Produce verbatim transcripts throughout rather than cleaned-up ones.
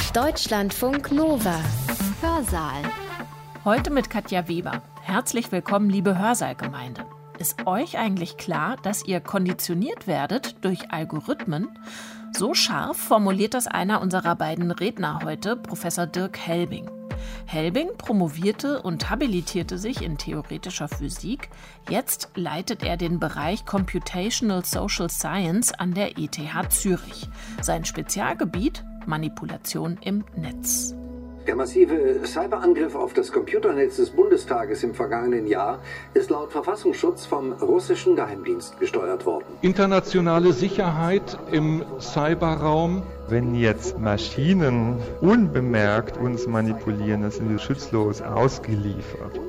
Deutschlandfunk Nova. Hörsaal. Heute mit Katja Weber. Herzlich willkommen, liebe Hörsaalgemeinde. Ist euch eigentlich klar, dass ihr konditioniert werdet durch Algorithmen? So scharf formuliert das einer unserer beiden Redner heute, Professor Dirk Helbing. Helbing promovierte und habilitierte sich in theoretischer Physik. Jetzt leitet er den Bereich Computational Social Science an der E T H Zürich. Sein Spezialgebiet: Manipulation im Netz. Der massive Cyberangriff auf das Computernetz des Bundestages im vergangenen Jahr ist laut Verfassungsschutz vom russischen Geheimdienst gesteuert worden. Internationale Sicherheit im Cyberraum. Wenn jetzt Maschinen unbemerkt uns manipulieren, dann sind wir schutzlos ausgeliefert.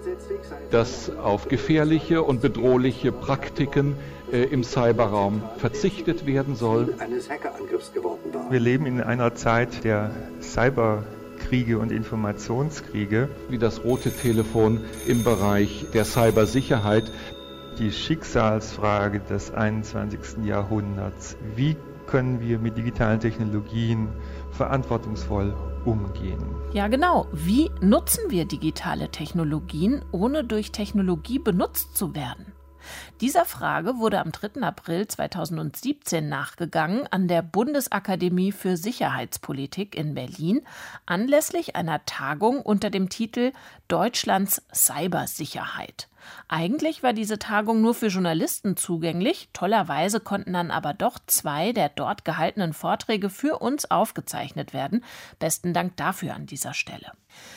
Dass auf gefährliche und bedrohliche Praktiken äh, im Cyberraum verzichtet werden soll. Eines Hackerangriffs geworden war. Wir leben in einer Zeit der Cyber Kriege und Informationskriege. Wie das rote Telefon im Bereich der Cybersicherheit. Die Schicksalsfrage des einundzwanzigsten Jahrhunderts. Wie können wir mit digitalen Technologien verantwortungsvoll umgehen? Ja, genau. Wie nutzen wir digitale Technologien, ohne durch Technologie benutzt zu werden? Dieser Frage wurde am dritten April zweitausendsiebzehn nachgegangen an der Bundesakademie für Sicherheitspolitik in Berlin anlässlich einer Tagung unter dem Titel Deutschlands Cybersicherheit. Eigentlich war diese Tagung nur für Journalisten zugänglich, tollerweise konnten dann aber doch zwei der dort gehaltenen Vorträge für uns aufgezeichnet werden. Besten Dank dafür an dieser Stelle.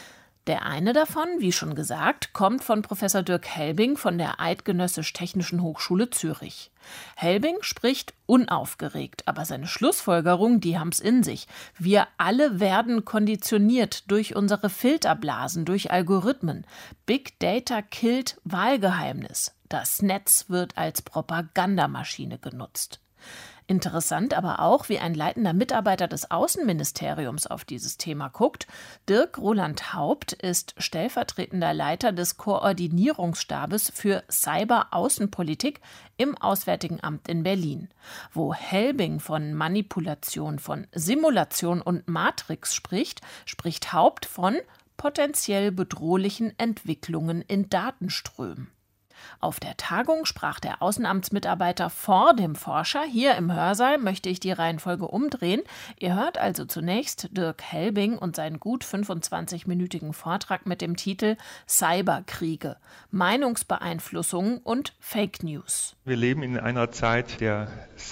Der eine davon, wie schon gesagt, kommt von Professor Dirk Helbing von der Eidgenössisch-Technischen Hochschule Zürich. Helbing spricht unaufgeregt, aber seine Schlussfolgerungen, die haben's in sich. Wir alle werden konditioniert durch unsere Filterblasen, durch Algorithmen. Big Data killt Wahlgeheimnis. Das Netz wird als Propagandamaschine genutzt. Interessant aber auch, wie ein leitender Mitarbeiter des Außenministeriums auf dieses Thema guckt. Dirk Roland Haupt ist stellvertretender Leiter des Koordinierungsstabes für Cyber-Außenpolitik im Auswärtigen Amt in Berlin. Wo Helbing von Manipulation, von Simulation und Matrix spricht, spricht Haupt von potenziell bedrohlichen Entwicklungen in Datenströmen. Auf der Tagung sprach der Außenamtsmitarbeiter vor dem Forscher. Hier im Hörsaal möchte ich die Reihenfolge umdrehen. Ihr hört also zunächst Dirk Helbing und seinen gut fünfundzwanzigminütigen Vortrag mit dem Titel Cyberkriege, Meinungsbeeinflussung und Fake News. Wir leben in einer Zeit der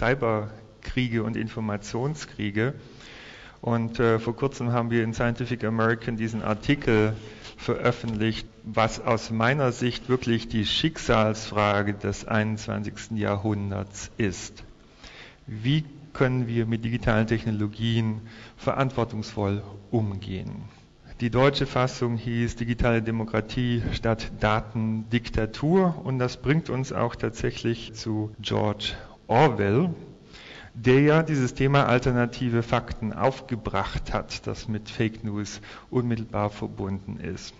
Cyberkriege und Informationskriege. Und äh, vor kurzem haben wir in Scientific American diesen Artikel veröffentlicht, was aus meiner Sicht wirklich die Schicksalsfrage des einundzwanzigsten Jahrhunderts ist. Wie können wir mit digitalen Technologien verantwortungsvoll umgehen? Die deutsche Fassung hieß Digitale Demokratie statt Datendiktatur, und das bringt uns auch tatsächlich zu George Orwell, der ja dieses Thema alternative Fakten aufgebracht hat, das mit Fake News unmittelbar verbunden ist.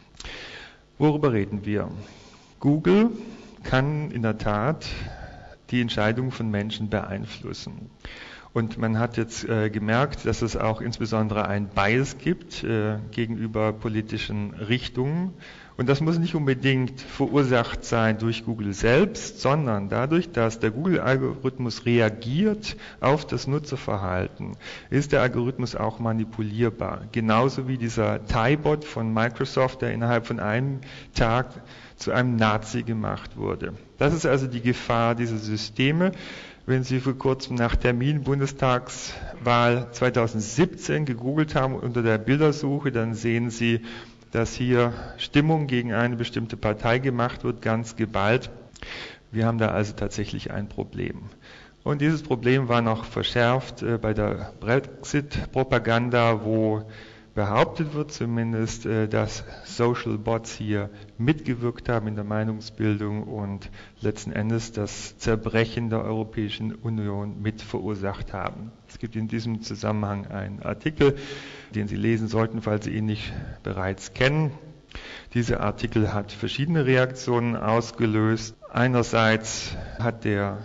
Worüber reden wir? Google kann in der Tat die Entscheidung von Menschen beeinflussen. Und man hat jetzt äh, gemerkt, dass es auch insbesondere ein Bias gibt äh, gegenüber politischen Richtungen. Und das muss nicht unbedingt verursacht sein durch Google selbst, sondern dadurch, dass der Google-Algorithmus reagiert auf das Nutzerverhalten, ist der Algorithmus auch manipulierbar. Genauso wie dieser Ty-Bot von Microsoft, der innerhalb von einem Tag zu einem Nazi gemacht wurde. Das ist also die Gefahr dieser Systeme. Wenn Sie vor kurzem nach Termin Bundestagswahl zweitausendsiebzehn gegoogelt haben unter der Bildersuche, dann sehen Sie, dass hier Stimmung gegen eine bestimmte Partei gemacht wird, ganz geballt. Wir haben da also tatsächlich ein Problem. Und dieses Problem war noch verschärft äh, bei der Brexit-Propaganda, wo behauptet wird zumindest, äh, dass Social Bots hier mitgewirkt haben in der Meinungsbildung und letzten Endes das Zerbrechen der Europäischen Union mit verursacht haben. Es gibt in diesem Zusammenhang einen Artikel, den Sie lesen sollten, falls Sie ihn nicht bereits kennen. Dieser Artikel hat verschiedene Reaktionen ausgelöst. Einerseits hat der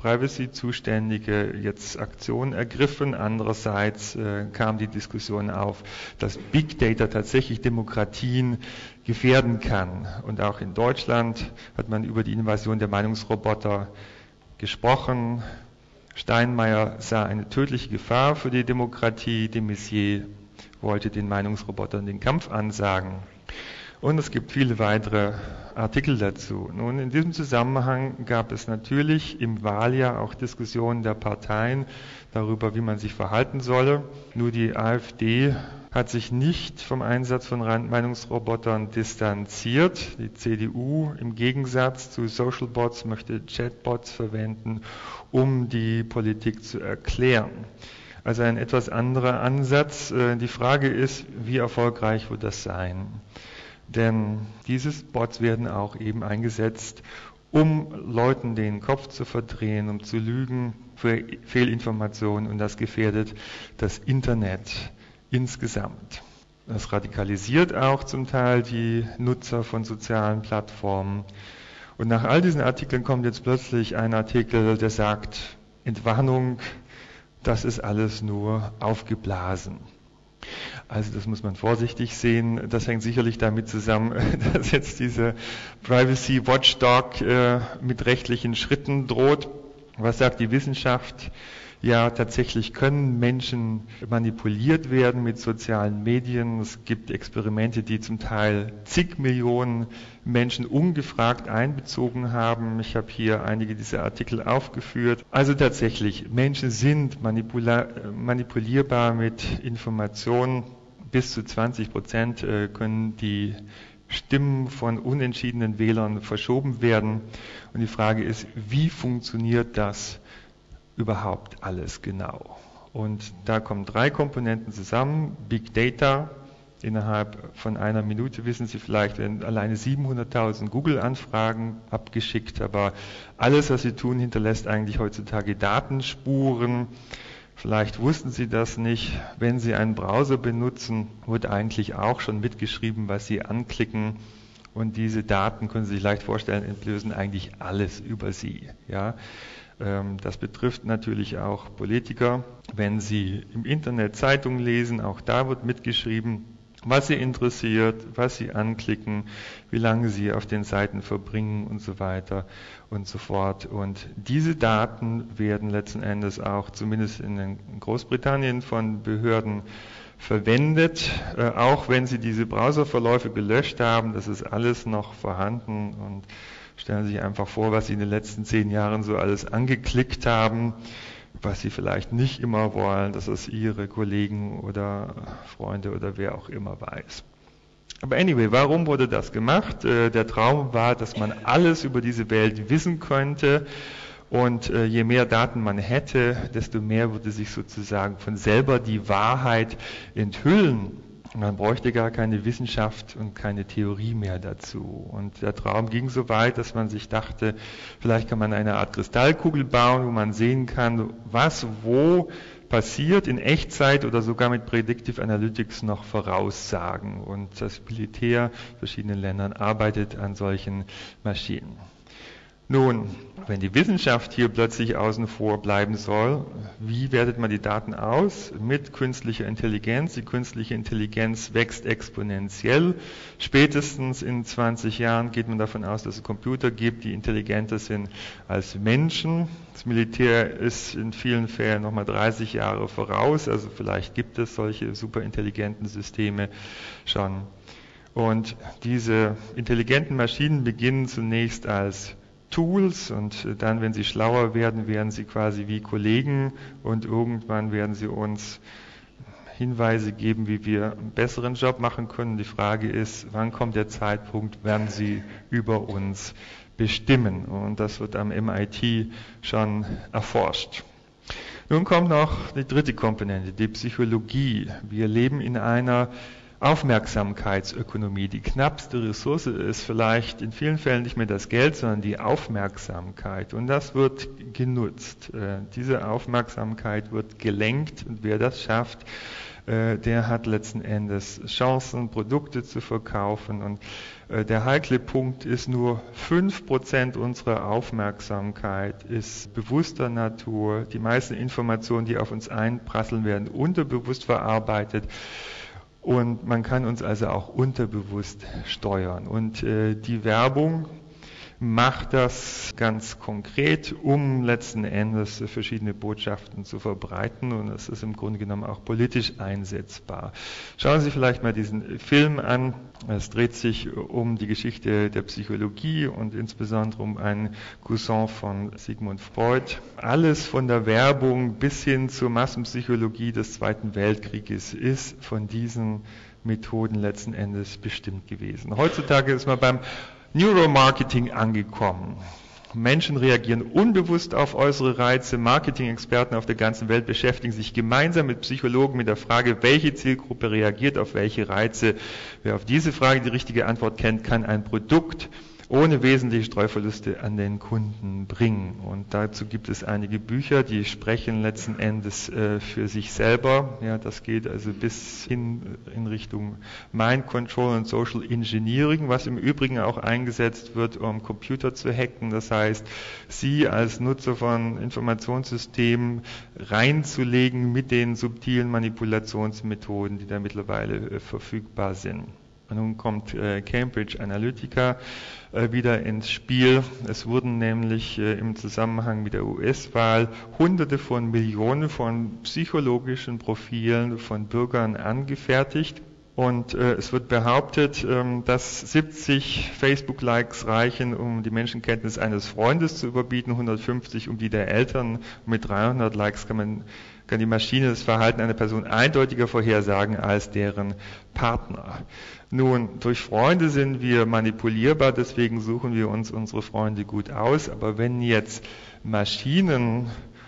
Privacy-Zuständige jetzt Aktion ergriffen. Andererseits äh, kam die Diskussion auf, dass Big Data tatsächlich Demokratien gefährden kann. Und auch in Deutschland hat man über die Invasion der Meinungsroboter gesprochen. Steinmeier sah eine tödliche Gefahr für die Demokratie. De Maizière wollte den Meinungsrobotern den Kampf ansagen. Und es gibt viele weitere Artikel dazu. Nun, in diesem Zusammenhang gab es natürlich im Wahljahr auch Diskussionen der Parteien darüber, wie man sich verhalten solle. Nur die AfD hat sich nicht vom Einsatz von Meinungsrobotern distanziert. Die C D U im Gegensatz zu Socialbots möchte Chatbots verwenden, um die Politik zu erklären. Also ein etwas anderer Ansatz. Die Frage ist, wie erfolgreich wird das sein? Denn diese Bots werden auch eben eingesetzt, um Leuten den Kopf zu verdrehen, um zu lügen, für Fehlinformationen, und das gefährdet das Internet insgesamt. Das radikalisiert auch zum Teil die Nutzer von sozialen Plattformen. Und nach all diesen Artikeln kommt jetzt plötzlich ein Artikel, der sagt, Entwarnung, das ist alles nur aufgeblasen. Also das muss man vorsichtig sehen. Das hängt sicherlich damit zusammen, dass jetzt dieser Privacy Watchdog äh, mit rechtlichen Schritten droht. Was sagt die Wissenschaft? Ja, tatsächlich können Menschen manipuliert werden mit sozialen Medien. Es gibt Experimente, die zum Teil zig Millionen Menschen ungefragt einbezogen haben. Ich habe hier einige dieser Artikel aufgeführt. Also tatsächlich, Menschen sind manipula- manipulierbar mit Informationen. Bis zu zwanzig Prozent können die Stimmen von unentschiedenen Wählern verschoben werden. Und die Frage ist, wie funktioniert das überhaupt alles genau? Und da kommen drei Komponenten zusammen. Big Data. Innerhalb von einer Minute wissen Sie vielleicht, werden alleine siebenhunderttausend Google-Anfragen abgeschickt, aber alles, was Sie tun, hinterlässt eigentlich heutzutage Datenspuren. Vielleicht wussten Sie das nicht. Wenn Sie einen Browser benutzen, wird eigentlich auch schon mitgeschrieben, was Sie anklicken. Und diese Daten, können Sie sich leicht vorstellen, entlösen eigentlich alles über Sie. Ja? Das betrifft natürlich auch Politiker. Wenn Sie im Internet Zeitungen lesen, auch da wird mitgeschrieben, was Sie interessiert, was Sie anklicken, wie lange Sie auf den Seiten verbringen und so weiter und so fort. Und diese Daten werden letzten Endes auch zumindest in Großbritannien von Behörden verwendet, äh, auch wenn Sie diese Browserverläufe gelöscht haben. Das ist alles noch vorhanden, und stellen Sie sich einfach vor, was Sie in den letzten zehn Jahren so alles angeklickt haben, was Sie vielleicht nicht immer wollen, dass es Ihre Kollegen oder Freunde oder wer auch immer weiß. Aber anyway, warum wurde das gemacht? Äh, der Traum war, dass man alles über diese Welt wissen könnte, und äh, je mehr Daten man hätte, desto mehr würde sich sozusagen von selber die Wahrheit enthüllen. Man bräuchte gar keine Wissenschaft und keine Theorie mehr dazu. Und der Traum ging so weit, dass man sich dachte, vielleicht kann man eine Art Kristallkugel bauen, wo man sehen kann, was wo passiert in Echtzeit oder sogar mit Predictive Analytics noch voraussagen. Und das Militär in verschiedenen Ländern arbeitet an solchen Maschinen. Nun, wenn die Wissenschaft hier plötzlich außen vor bleiben soll, wie wertet man die Daten aus? Mit künstlicher Intelligenz. Die künstliche Intelligenz wächst exponentiell. Spätestens in zwanzig Jahren geht man davon aus, dass es Computer gibt, die intelligenter sind als Menschen. Das Militär ist in vielen Fällen nochmal dreißig Jahre voraus, also vielleicht gibt es solche superintelligenten Systeme schon. Und diese intelligenten Maschinen beginnen zunächst als Tools, und dann, wenn sie schlauer werden, werden sie quasi wie Kollegen, und irgendwann werden sie uns Hinweise geben, wie wir einen besseren Job machen können. Die Frage ist, wann kommt der Zeitpunkt, wann sie über uns bestimmen, und das wird am M I T schon erforscht. Nun kommt noch die dritte Komponente, die Psychologie. Wir leben in einer Aufmerksamkeitsökonomie. Die knappste Ressource ist vielleicht in vielen Fällen nicht mehr das Geld, sondern die Aufmerksamkeit. Und das wird genutzt. Diese Aufmerksamkeit wird gelenkt. Und wer das schafft, äh, der hat letzten Endes Chancen, Produkte zu verkaufen. Und äh, der heikle Punkt ist, nur fünf Prozent unserer Aufmerksamkeit ist bewusster Natur. Die meisten Informationen, die auf uns einprasseln, werden unterbewusst verarbeitet. Und man kann uns also auch unterbewusst steuern. Und äh, die Werbung macht das ganz konkret, um letzten Endes verschiedene Botschaften zu verbreiten, und es ist im Grunde genommen auch politisch einsetzbar. Schauen Sie vielleicht mal diesen Film an. Es dreht sich um die Geschichte der Psychologie und insbesondere um einen Cousin von Sigmund Freud. Alles von der Werbung bis hin zur Massenpsychologie des Zweiten Weltkrieges ist von diesen Methoden letzten Endes bestimmt gewesen. Heutzutage ist man beim Neuromarketing angekommen. Menschen reagieren unbewusst auf äußere Reize. Marketing-Experten auf der ganzen Welt beschäftigen sich gemeinsam mit Psychologen mit der Frage, welche Zielgruppe reagiert auf welche Reize. Wer auf diese Frage die richtige Antwort kennt, kann ein Produkt ohne wesentliche Streuverluste an den Kunden bringen. Und dazu gibt es einige Bücher, die sprechen letzten Endes äh, für sich selber. Ja, das geht also bis hin in Richtung Mind Control und Social Engineering, was im Übrigen auch eingesetzt wird, um Computer zu hacken. Das heißt, Sie als Nutzer von Informationssystemen reinzulegen mit den subtilen Manipulationsmethoden, die da mittlerweile äh, verfügbar sind. Nun kommt äh, Cambridge Analytica äh, wieder ins Spiel. Es wurden nämlich äh, im Zusammenhang mit der U S-Wahl Hunderte von Millionen von psychologischen Profilen von Bürgern angefertigt. Und äh, es wird behauptet, ähm, dass siebzig Facebook-Likes reichen, um die Menschenkenntnis eines Freundes zu überbieten, hundertfünfzig um die der Eltern. Und mit dreihundert Likes kann man kann die Maschine das Verhalten einer Person eindeutiger vorhersagen als deren Partner. Nun, durch Freunde sind wir manipulierbar, deswegen suchen wir uns unsere Freunde gut aus. Aber wenn jetzt Maschinen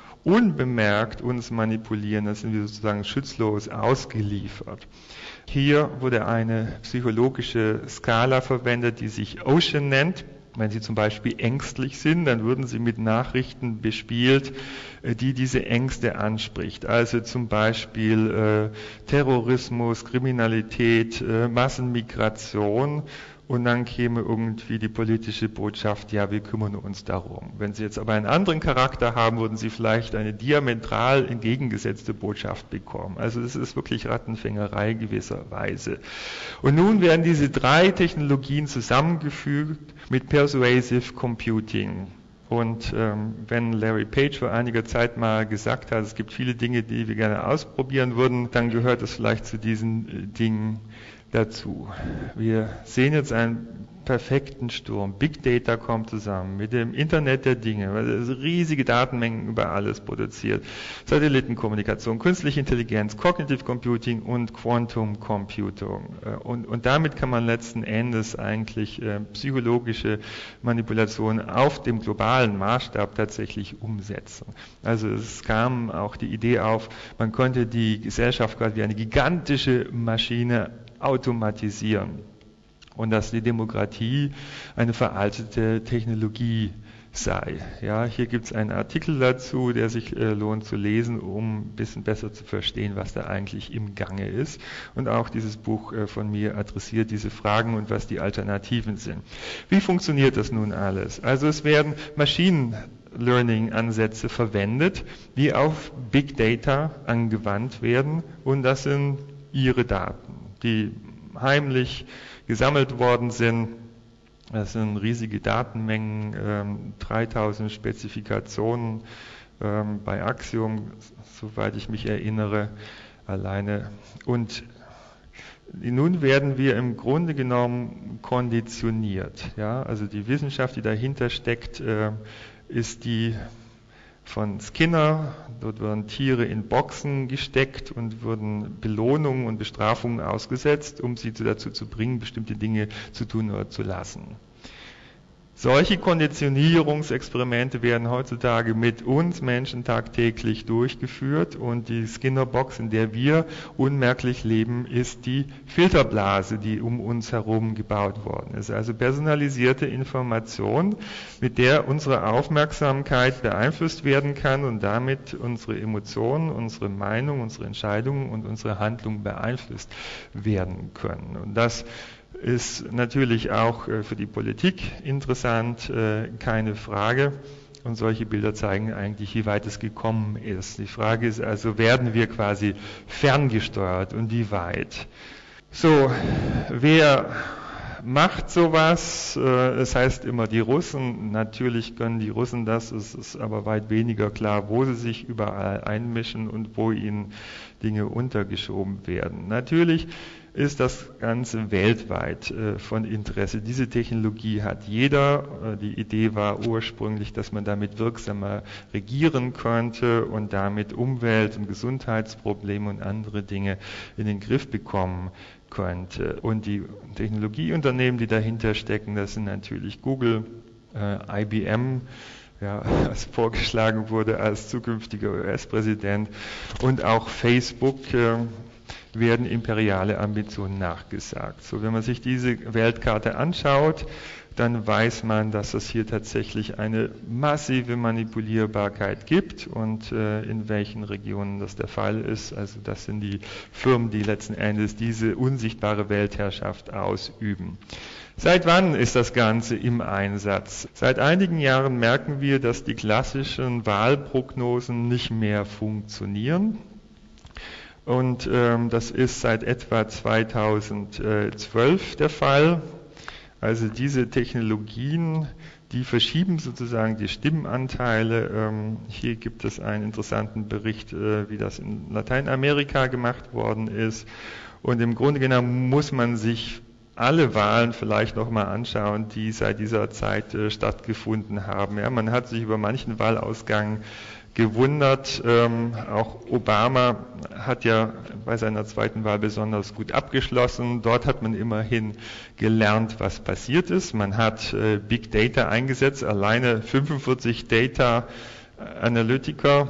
unbemerkt uns manipulieren, dann sind wir sozusagen schutzlos ausgeliefert. Hier wurde eine psychologische Skala verwendet, die sich Ocean nennt. Wenn Sie zum Beispiel ängstlich sind, dann würden Sie mit Nachrichten bespielt, die diese Ängste anspricht. Also zum Beispiel äh, Terrorismus, Kriminalität, äh, Massenmigration. Und dann käme irgendwie die politische Botschaft, ja, wir kümmern uns darum. Wenn Sie jetzt aber einen anderen Charakter haben, würden Sie vielleicht eine diametral entgegengesetzte Botschaft bekommen. Also das ist wirklich Rattenfängerei gewisserweise. Und nun werden diese drei Technologien zusammengefügt mit Persuasive Computing. Und ähm, wenn Larry Page vor einiger Zeit mal gesagt hat, es gibt viele Dinge, die wir gerne ausprobieren würden, dann gehört es vielleicht zu diesen äh, Dingen dazu. Wir sehen jetzt einen perfekten Sturm. Big Data kommt zusammen mit dem Internet der Dinge, weil es riesige Datenmengen über alles produziert. Satellitenkommunikation, künstliche Intelligenz, Cognitive Computing und Quantum Computing. Und, und damit kann man letzten Endes eigentlich äh, psychologische Manipulationen auf dem globalen Maßstab tatsächlich umsetzen. Also es kam auch die Idee auf, man konnte die Gesellschaft quasi wie eine gigantische Maschine automatisieren und dass die Demokratie eine veraltete Technologie sei. Ja, hier gibt es einen Artikel dazu, der sich äh, lohnt zu lesen, um ein bisschen besser zu verstehen, was da eigentlich im Gange ist. Und auch dieses Buch äh, von mir adressiert diese Fragen und was die Alternativen sind. Wie funktioniert das nun alles? Also es werden Machine Learning-Ansätze verwendet, die auf Big Data angewandt werden, und das sind Ihre Daten, die heimlich gesammelt worden sind. Das sind riesige Datenmengen, ähm, dreitausend Spezifikationen ähm, bei Axiom, soweit ich mich erinnere, alleine. Und nun werden wir im Grunde genommen konditioniert. Ja? Also die Wissenschaft, die dahinter steckt, äh, ist die von Skinner. Dort wurden Tiere in Boxen gesteckt und wurden Belohnungen und Bestrafungen ausgesetzt, um sie dazu zu bringen, bestimmte Dinge zu tun oder zu lassen. Solche Konditionierungsexperimente werden heutzutage mit uns Menschen tagtäglich durchgeführt und die Skinner-Box, in der wir unmerklich leben, ist die Filterblase, die um uns herum gebaut worden ist. Also personalisierte Information, mit der unsere Aufmerksamkeit beeinflusst werden kann und damit unsere Emotionen, unsere Meinung, unsere Entscheidungen und unsere Handlungen beeinflusst werden können. Und das ist natürlich auch für die Politik interessant, keine Frage. Und solche Bilder zeigen eigentlich, wie weit es gekommen ist. Die Frage ist also, werden wir quasi ferngesteuert und wie weit? So, wer macht sowas? Es heißt immer die Russen. Natürlich können die Russen das. Es ist aber weit weniger klar, wo sie sich überall einmischen und wo ihnen Dinge untergeschoben werden. Natürlich ist das Ganze weltweit äh, von Interesse. Diese Technologie hat jeder. Äh, die Idee war ursprünglich, dass man damit wirksamer regieren könnte und damit Umwelt- und Gesundheitsprobleme und andere Dinge in den Griff bekommen könnte. Und die Technologieunternehmen, die dahinter stecken, das sind natürlich Google, äh, I B M, ja, was vorgeschlagen wurde als zukünftiger U S-Präsident, und auch Facebook, äh, werden imperiale Ambitionen nachgesagt. So, wenn man sich diese Weltkarte anschaut, dann weiß man, dass es hier tatsächlich eine massive Manipulierbarkeit gibt und äh, in welchen Regionen das der Fall ist. Also das sind die Firmen, die letzten Endes diese unsichtbare Weltherrschaft ausüben. Seit wann ist das Ganze im Einsatz? Seit einigen Jahren merken wir, dass die klassischen Wahlprognosen nicht mehr funktionieren. Und ähm, das ist seit etwa zweitausendzwölf der Fall. Also diese Technologien, die verschieben sozusagen die Stimmenanteile. Ähm, hier gibt es einen interessanten Bericht, äh, wie das in Lateinamerika gemacht worden ist. Und im Grunde genommen muss man sich alle Wahlen vielleicht nochmal anschauen, die seit dieser Zeit äh, stattgefunden haben. Ja, man hat sich über manchen Wahlausgang gewundert. Ähm, auch Obama hat ja bei seiner zweiten Wahl besonders gut abgeschlossen. Dort hat man immerhin gelernt, was passiert ist. Man hat äh, Big Data eingesetzt, alleine fünfundvierzig Data Analytiker.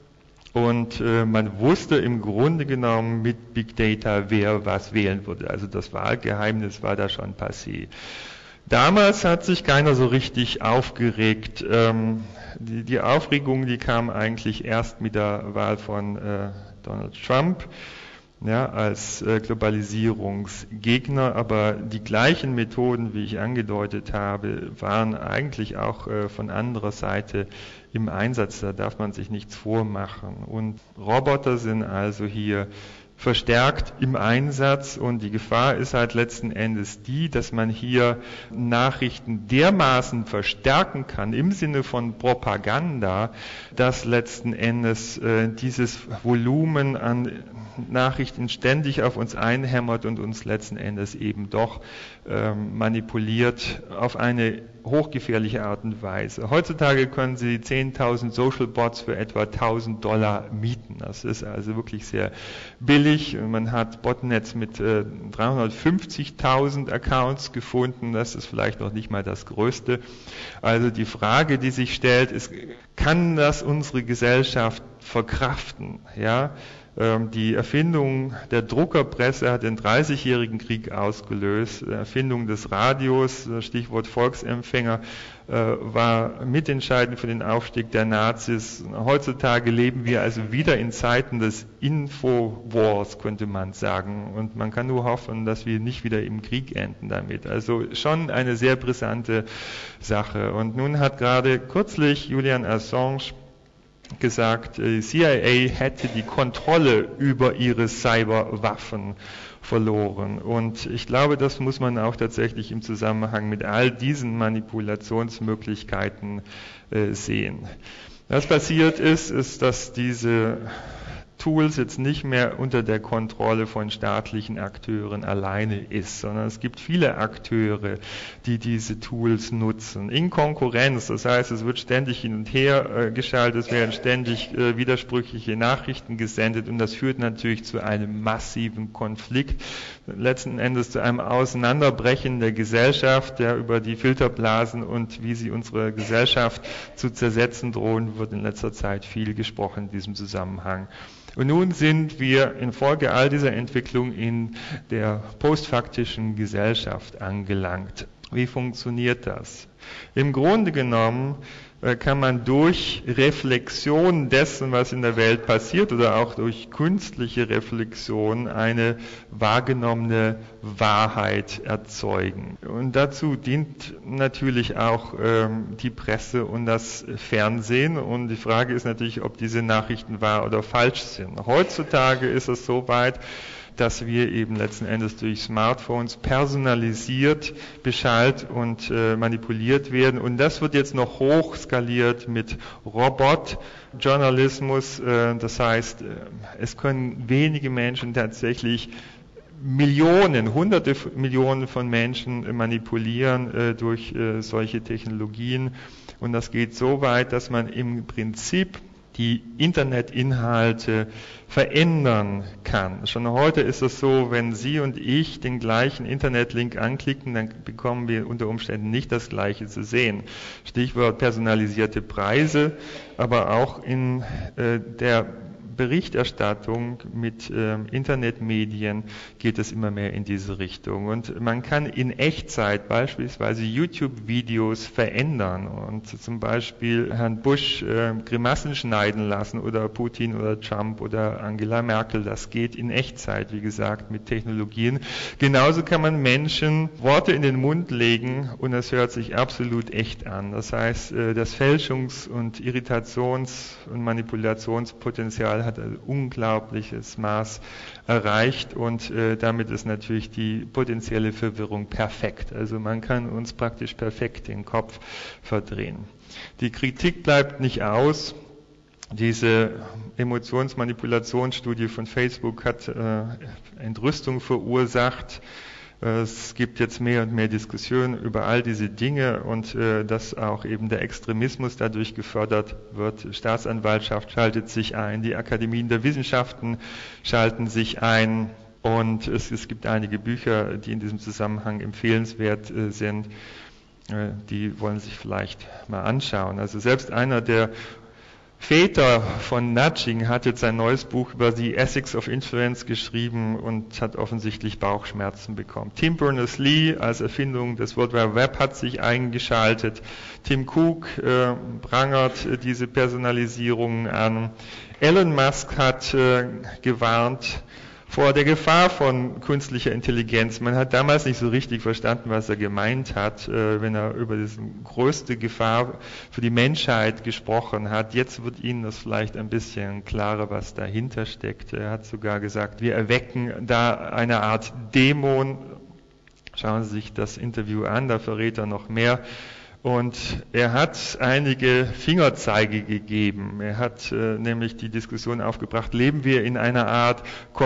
Und äh, man wusste im Grunde genommen mit Big Data, wer was wählen würde. Also das Wahlgeheimnis war da schon passé. Damals hat sich keiner so richtig aufgeregt. Ähm, die, die Aufregung, die kam eigentlich erst mit der Wahl von äh, Donald Trump, ja, als äh, Globalisierungsgegner. Aber die gleichen Methoden, wie ich angedeutet habe, waren eigentlich auch äh, von anderer Seite im Einsatz. Da darf man sich nichts vormachen. Und Roboter sind also hier verstärkt im Einsatz, und die Gefahr ist halt letzten Endes die, dass man hier Nachrichten dermaßen verstärken kann im Sinne von Propaganda, dass letzten Endes äh, dieses Volumen an Nachrichten ständig auf uns einhämmert und uns letzten Endes eben doch ähm, manipuliert auf eine hochgefährliche Art und Weise. Heutzutage können Sie zehntausend Social Bots für etwa tausend Dollar mieten. Das ist also wirklich sehr billig. Man hat Botnets mit äh, dreihundertfünfzigtausend Accounts gefunden. Das ist vielleicht noch nicht mal das Größte. Also die Frage, die sich stellt, ist, kann das unsere Gesellschaft verkraften? Ja? Die Erfindung der Druckerpresse hat den dreißigjährigen Krieg ausgelöst. Die Erfindung des Radios, Stichwort Volksempfänger, war mitentscheidend für den Aufstieg der Nazis. Heutzutage leben wir also wieder in Zeiten des Infowars, könnte man sagen. Und man kann nur hoffen, dass wir nicht wieder im Krieg enden damit. Also schon eine sehr brisante Sache. Und nun hat gerade kürzlich Julian Assange gesagt, die C I A hätte die Kontrolle über ihre Cyberwaffen verloren. Und ich glaube, das muss man auch tatsächlich im Zusammenhang mit all diesen Manipulationsmöglichkeiten äh, sehen. Was passiert ist, ist, dass diese Tools jetzt nicht mehr unter der Kontrolle von staatlichen Akteuren alleine ist, sondern es gibt viele Akteure, die diese Tools nutzen. In Konkurrenz, das heißt, es wird ständig hin und her äh, geschaltet, es werden ständig äh, widersprüchliche Nachrichten gesendet und das führt natürlich zu einem massiven Konflikt, letzten Endes zu einem Auseinanderbrechen der Gesellschaft, der über die Filterblasen und wie sie unsere Gesellschaft zu zersetzen drohen, wird in letzter Zeit viel gesprochen in diesem Zusammenhang. Und nun sind wir infolge all dieser Entwicklung in der postfaktischen Gesellschaft angelangt. Wie funktioniert das? Im Grunde genommen kann man durch Reflexion dessen, was in der Welt passiert, oder auch durch künstliche Reflexion eine wahrgenommene Wahrheit erzeugen. Und dazu dient natürlich auch ähm, die Presse und das Fernsehen. Und die Frage ist natürlich, ob diese Nachrichten wahr oder falsch sind. Heutzutage ist es so weit, dass wir eben letzten Endes durch Smartphones personalisiert, beschallt und äh, manipuliert werden. Und das wird jetzt noch hochskaliert mit Robotjournalismus. Äh, das heißt, äh, es können wenige Menschen tatsächlich Millionen, hunderte Millionen von Menschen manipulieren äh, durch äh, solche Technologien. Und das geht so weit, dass man im Prinzip die Internetinhalte verändern kann. Schon heute ist es so, wenn Sie und ich den gleichen Internetlink anklicken, dann bekommen wir unter Umständen nicht das Gleiche zu sehen. Stichwort personalisierte Preise, aber auch in äh, der Berichterstattung mit äh, Internetmedien geht es immer mehr in diese Richtung. Und man kann in Echtzeit beispielsweise YouTube-Videos verändern und zum Beispiel Herrn Bush äh, Grimassen schneiden lassen oder Putin oder Trump oder Angela Merkel. Das geht in Echtzeit, wie gesagt, mit Technologien. Genauso kann man Menschen Worte in den Mund legen und es hört sich absolut echt an. Das heißt, äh, das Fälschungs- und Irritations- und Manipulationspotenzial hat ein unglaubliches Maß erreicht und äh, damit ist natürlich die potenzielle Verwirrung perfekt. Also man kann uns praktisch perfekt den Kopf verdrehen. Die Kritik bleibt nicht aus. Diese Emotionsmanipulationsstudie von Facebook hat äh, Entrüstung verursacht. Es gibt jetzt mehr und mehr Diskussionen über all diese Dinge und äh, dass auch eben der Extremismus dadurch gefördert wird. Die Staatsanwaltschaft schaltet sich ein, die Akademien der Wissenschaften schalten sich ein und es, es gibt einige Bücher, die in diesem Zusammenhang empfehlenswert äh, sind. Äh, die wollen sich vielleicht mal anschauen. Also selbst einer der Väter von Nudging hat jetzt ein neues Buch über die Ethics of Influence geschrieben und hat offensichtlich Bauchschmerzen bekommen. Tim Berners-Lee als Erfindung des World Wide Web hat sich eingeschaltet. Tim Cook äh, prangert äh, diese Personalisierungen an. Elon Musk hat äh, gewarnt vor der Gefahr von künstlicher Intelligenz. Man hat damals nicht so richtig verstanden, was er gemeint hat, äh, wenn er über diese größte Gefahr für die Menschheit gesprochen hat. Jetzt wird Ihnen das vielleicht ein bisschen klarer, was dahinter steckt. Er hat sogar gesagt, wir erwecken da eine Art Dämon. Schauen Sie sich das Interview an, da verrät er noch mehr. Und er hat einige Fingerzeige gegeben. Er hat äh, nämlich die Diskussion aufgebracht, leben wir in einer Art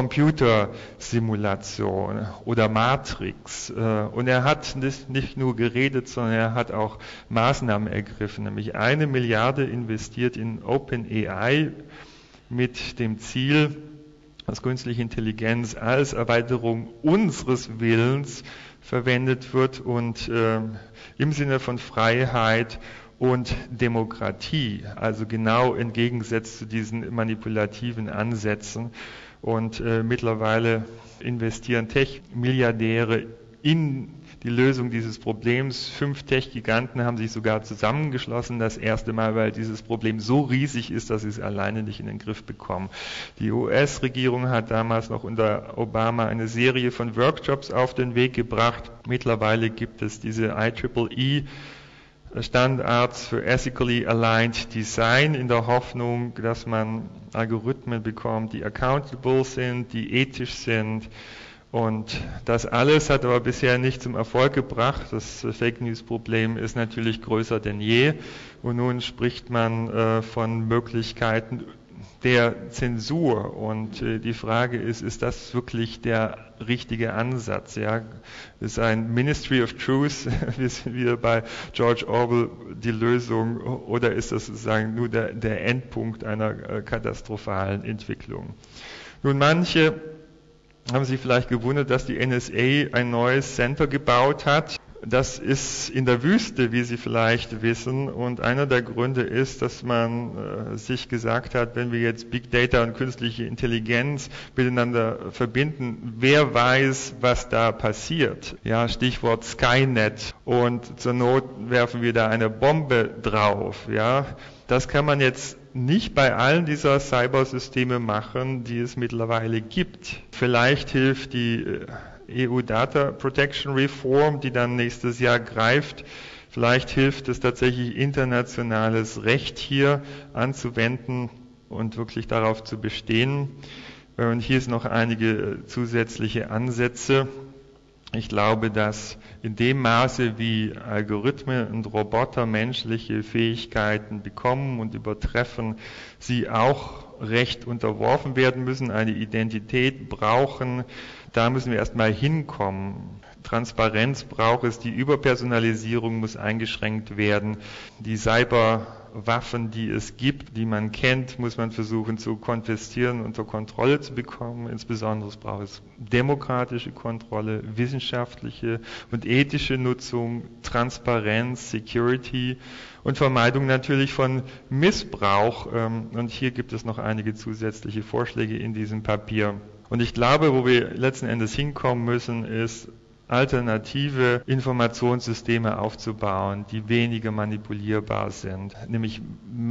Computersimulation oder Matrix. Äh, und er hat nicht, nicht nur geredet, sondern er hat auch Maßnahmen ergriffen, nämlich eine Milliarde investiert in OpenAI mit dem Ziel, dass künstliche Intelligenz als Erweiterung unseres Willens verwendet wird und äh, im Sinne von Freiheit und Demokratie, also genau entgegengesetzt zu diesen manipulativen Ansätzen. Und äh, mittlerweile investieren Tech-Milliardäre in die Lösung dieses Problems. Fünf Tech-Giganten haben sich sogar zusammengeschlossen, das erste Mal, weil dieses Problem so riesig ist, dass sie es alleine nicht in den Griff bekommen. Die U S-Regierung hat damals noch unter Obama eine Serie von Workshops auf den Weg gebracht. Mittlerweile gibt es diese I triple E Standards für Ethically Aligned Design in der Hoffnung, dass man Algorithmen bekommt, die accountable sind, die ethisch sind. Und das alles hat aber bisher nicht zum Erfolg gebracht. Das Fake-News-Problem ist natürlich größer denn je. Und nun spricht man äh, von Möglichkeiten, der Zensur. Und äh, die Frage ist, ist das wirklich der richtige Ansatz? Ja? Ist ein Ministry of Truth, wir sind wieder bei George Orwell, die Lösung, oder ist das sozusagen nur der, der Endpunkt einer äh, katastrophalen Entwicklung? Nun, manche haben sich vielleicht gewundert, dass die N S A ein neues Center gebaut hat. Das ist in der Wüste, wie Sie vielleicht wissen, und einer der Gründe ist, dass man äh, sich gesagt hat, wenn wir jetzt Big Data und künstliche Intelligenz miteinander verbinden, wer weiß, was da passiert. Ja, Stichwort Skynet, und zur Not werfen wir da eine Bombe drauf. Ja, das kann man jetzt nicht bei allen dieser Cybersysteme machen, die es mittlerweile gibt. Vielleicht hilft die äh, E U Data Protection Reform, die dann nächstes Jahr greift. Vielleicht hilft es tatsächlich, internationales Recht hier anzuwenden und wirklich darauf zu bestehen. Und hier sind noch einige zusätzliche Ansätze. Ich glaube, dass in dem Maße, wie Algorithmen und Roboter menschliche Fähigkeiten bekommen und übertreffen, sie auch Recht unterworfen werden müssen, eine Identität brauchen. Da müssen wir erstmal hinkommen. Transparenz braucht es, die Überpersonalisierung muss eingeschränkt werden. Die Cyberwaffen, die es gibt, die man kennt, muss man versuchen zu konfiszieren, unter Kontrolle zu bekommen. Insbesondere braucht es demokratische Kontrolle, wissenschaftliche und ethische Nutzung, Transparenz, Security und Vermeidung natürlich von Missbrauch. Und hier gibt es noch einige zusätzliche Vorschläge in diesem Papier. Und ich glaube, wo wir letzten Endes hinkommen müssen, ist, alternative Informationssysteme aufzubauen, die weniger manipulierbar sind, nämlich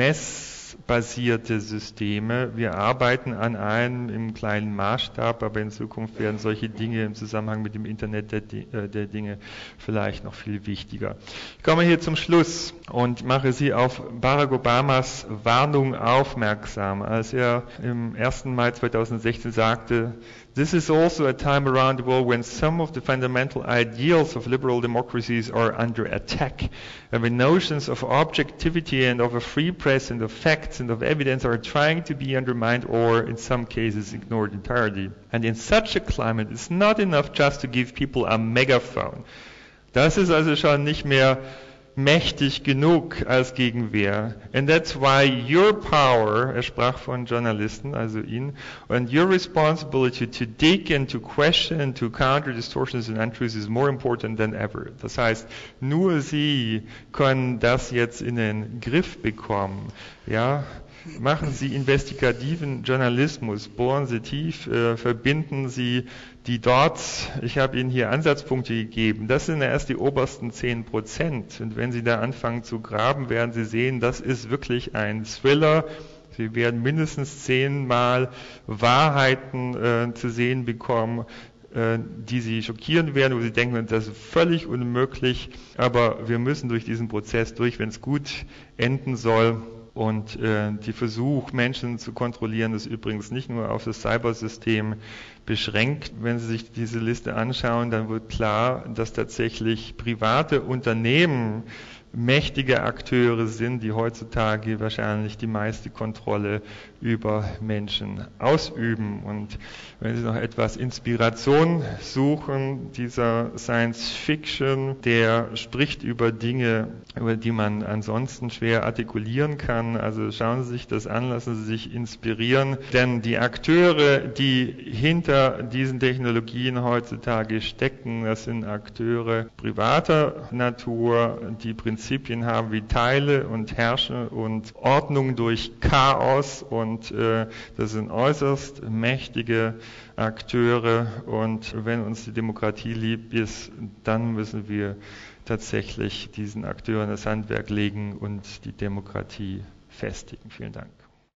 messbasierte Systeme. Wir arbeiten an einem im kleinen Maßstab, aber in Zukunft werden solche Dinge im Zusammenhang mit dem Internet der, der Dinge vielleicht noch viel wichtiger. Ich komme hier zum Schluss und mache Sie auf Barack Obamas Warnung aufmerksam, als er im ersten Mai zweitausendsechzehn sagte, "This is also a time around the world when some of the fundamental ideals of liberal democracies are under attack, and when notions of objectivity and of a free press and of facts and of evidence are trying to be undermined or, in some cases, ignored entirely. And in such a climate, it's not enough just to give people a megaphone." Das ist also schon nicht mehr mächtig genug als Gegenwehr. And that's why your power, er sprach von Journalisten, also ihn, and your responsibility to dig and to question and to counter distortions and untruths is more important than ever. Das heißt, nur Sie können das jetzt in den Griff bekommen. Ja, machen Sie investigativen Journalismus, bohren Sie tief, äh, verbinden Sie die dort, ich habe Ihnen hier Ansatzpunkte gegeben, das sind erst die obersten zehn Prozent. Und wenn Sie da anfangen zu graben, werden Sie sehen, das ist wirklich ein Thriller. Sie werden mindestens zehnmal Wahrheiten äh, zu sehen bekommen, äh, die Sie schockieren werden, wo Sie denken, das ist völlig unmöglich. Aber wir müssen durch diesen Prozess durch, wenn es gut enden soll. Und äh, die Versuch, Menschen zu kontrollieren, ist übrigens nicht nur auf das Cybersystem beschränkt. Wenn Sie sich diese Liste anschauen, dann wird klar, dass tatsächlich private Unternehmen mächtige Akteure sind, die heutzutage wahrscheinlich die meiste Kontrolle über Menschen ausüben. Und wenn Sie noch etwas Inspiration suchen, dieser Science Fiction, der spricht über Dinge, über die man ansonsten schwer artikulieren kann. Also schauen Sie sich das an, lassen Sie sich inspirieren. Denn die Akteure, die hinter diesen Technologien heutzutage stecken, das sind Akteure privater Natur, die Prinzipien haben wie Teile und Herrsche und Ordnung durch Chaos, und äh, das sind äußerst mächtige Akteure, und wenn uns die Demokratie lieb ist, dann müssen wir tatsächlich diesen Akteuren das Handwerk legen und die Demokratie festigen. Vielen Dank.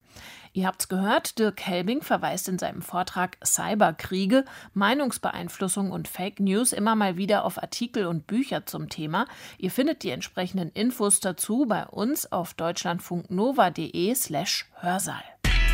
Ihr habt's gehört, Dirk Helbing verweist in seinem Vortrag Cyberkriege, Meinungsbeeinflussung und Fake News immer mal wieder auf Artikel und Bücher zum Thema. Ihr findet die entsprechenden Infos dazu bei uns auf deutschlandfunknova.de slash Hörsaal.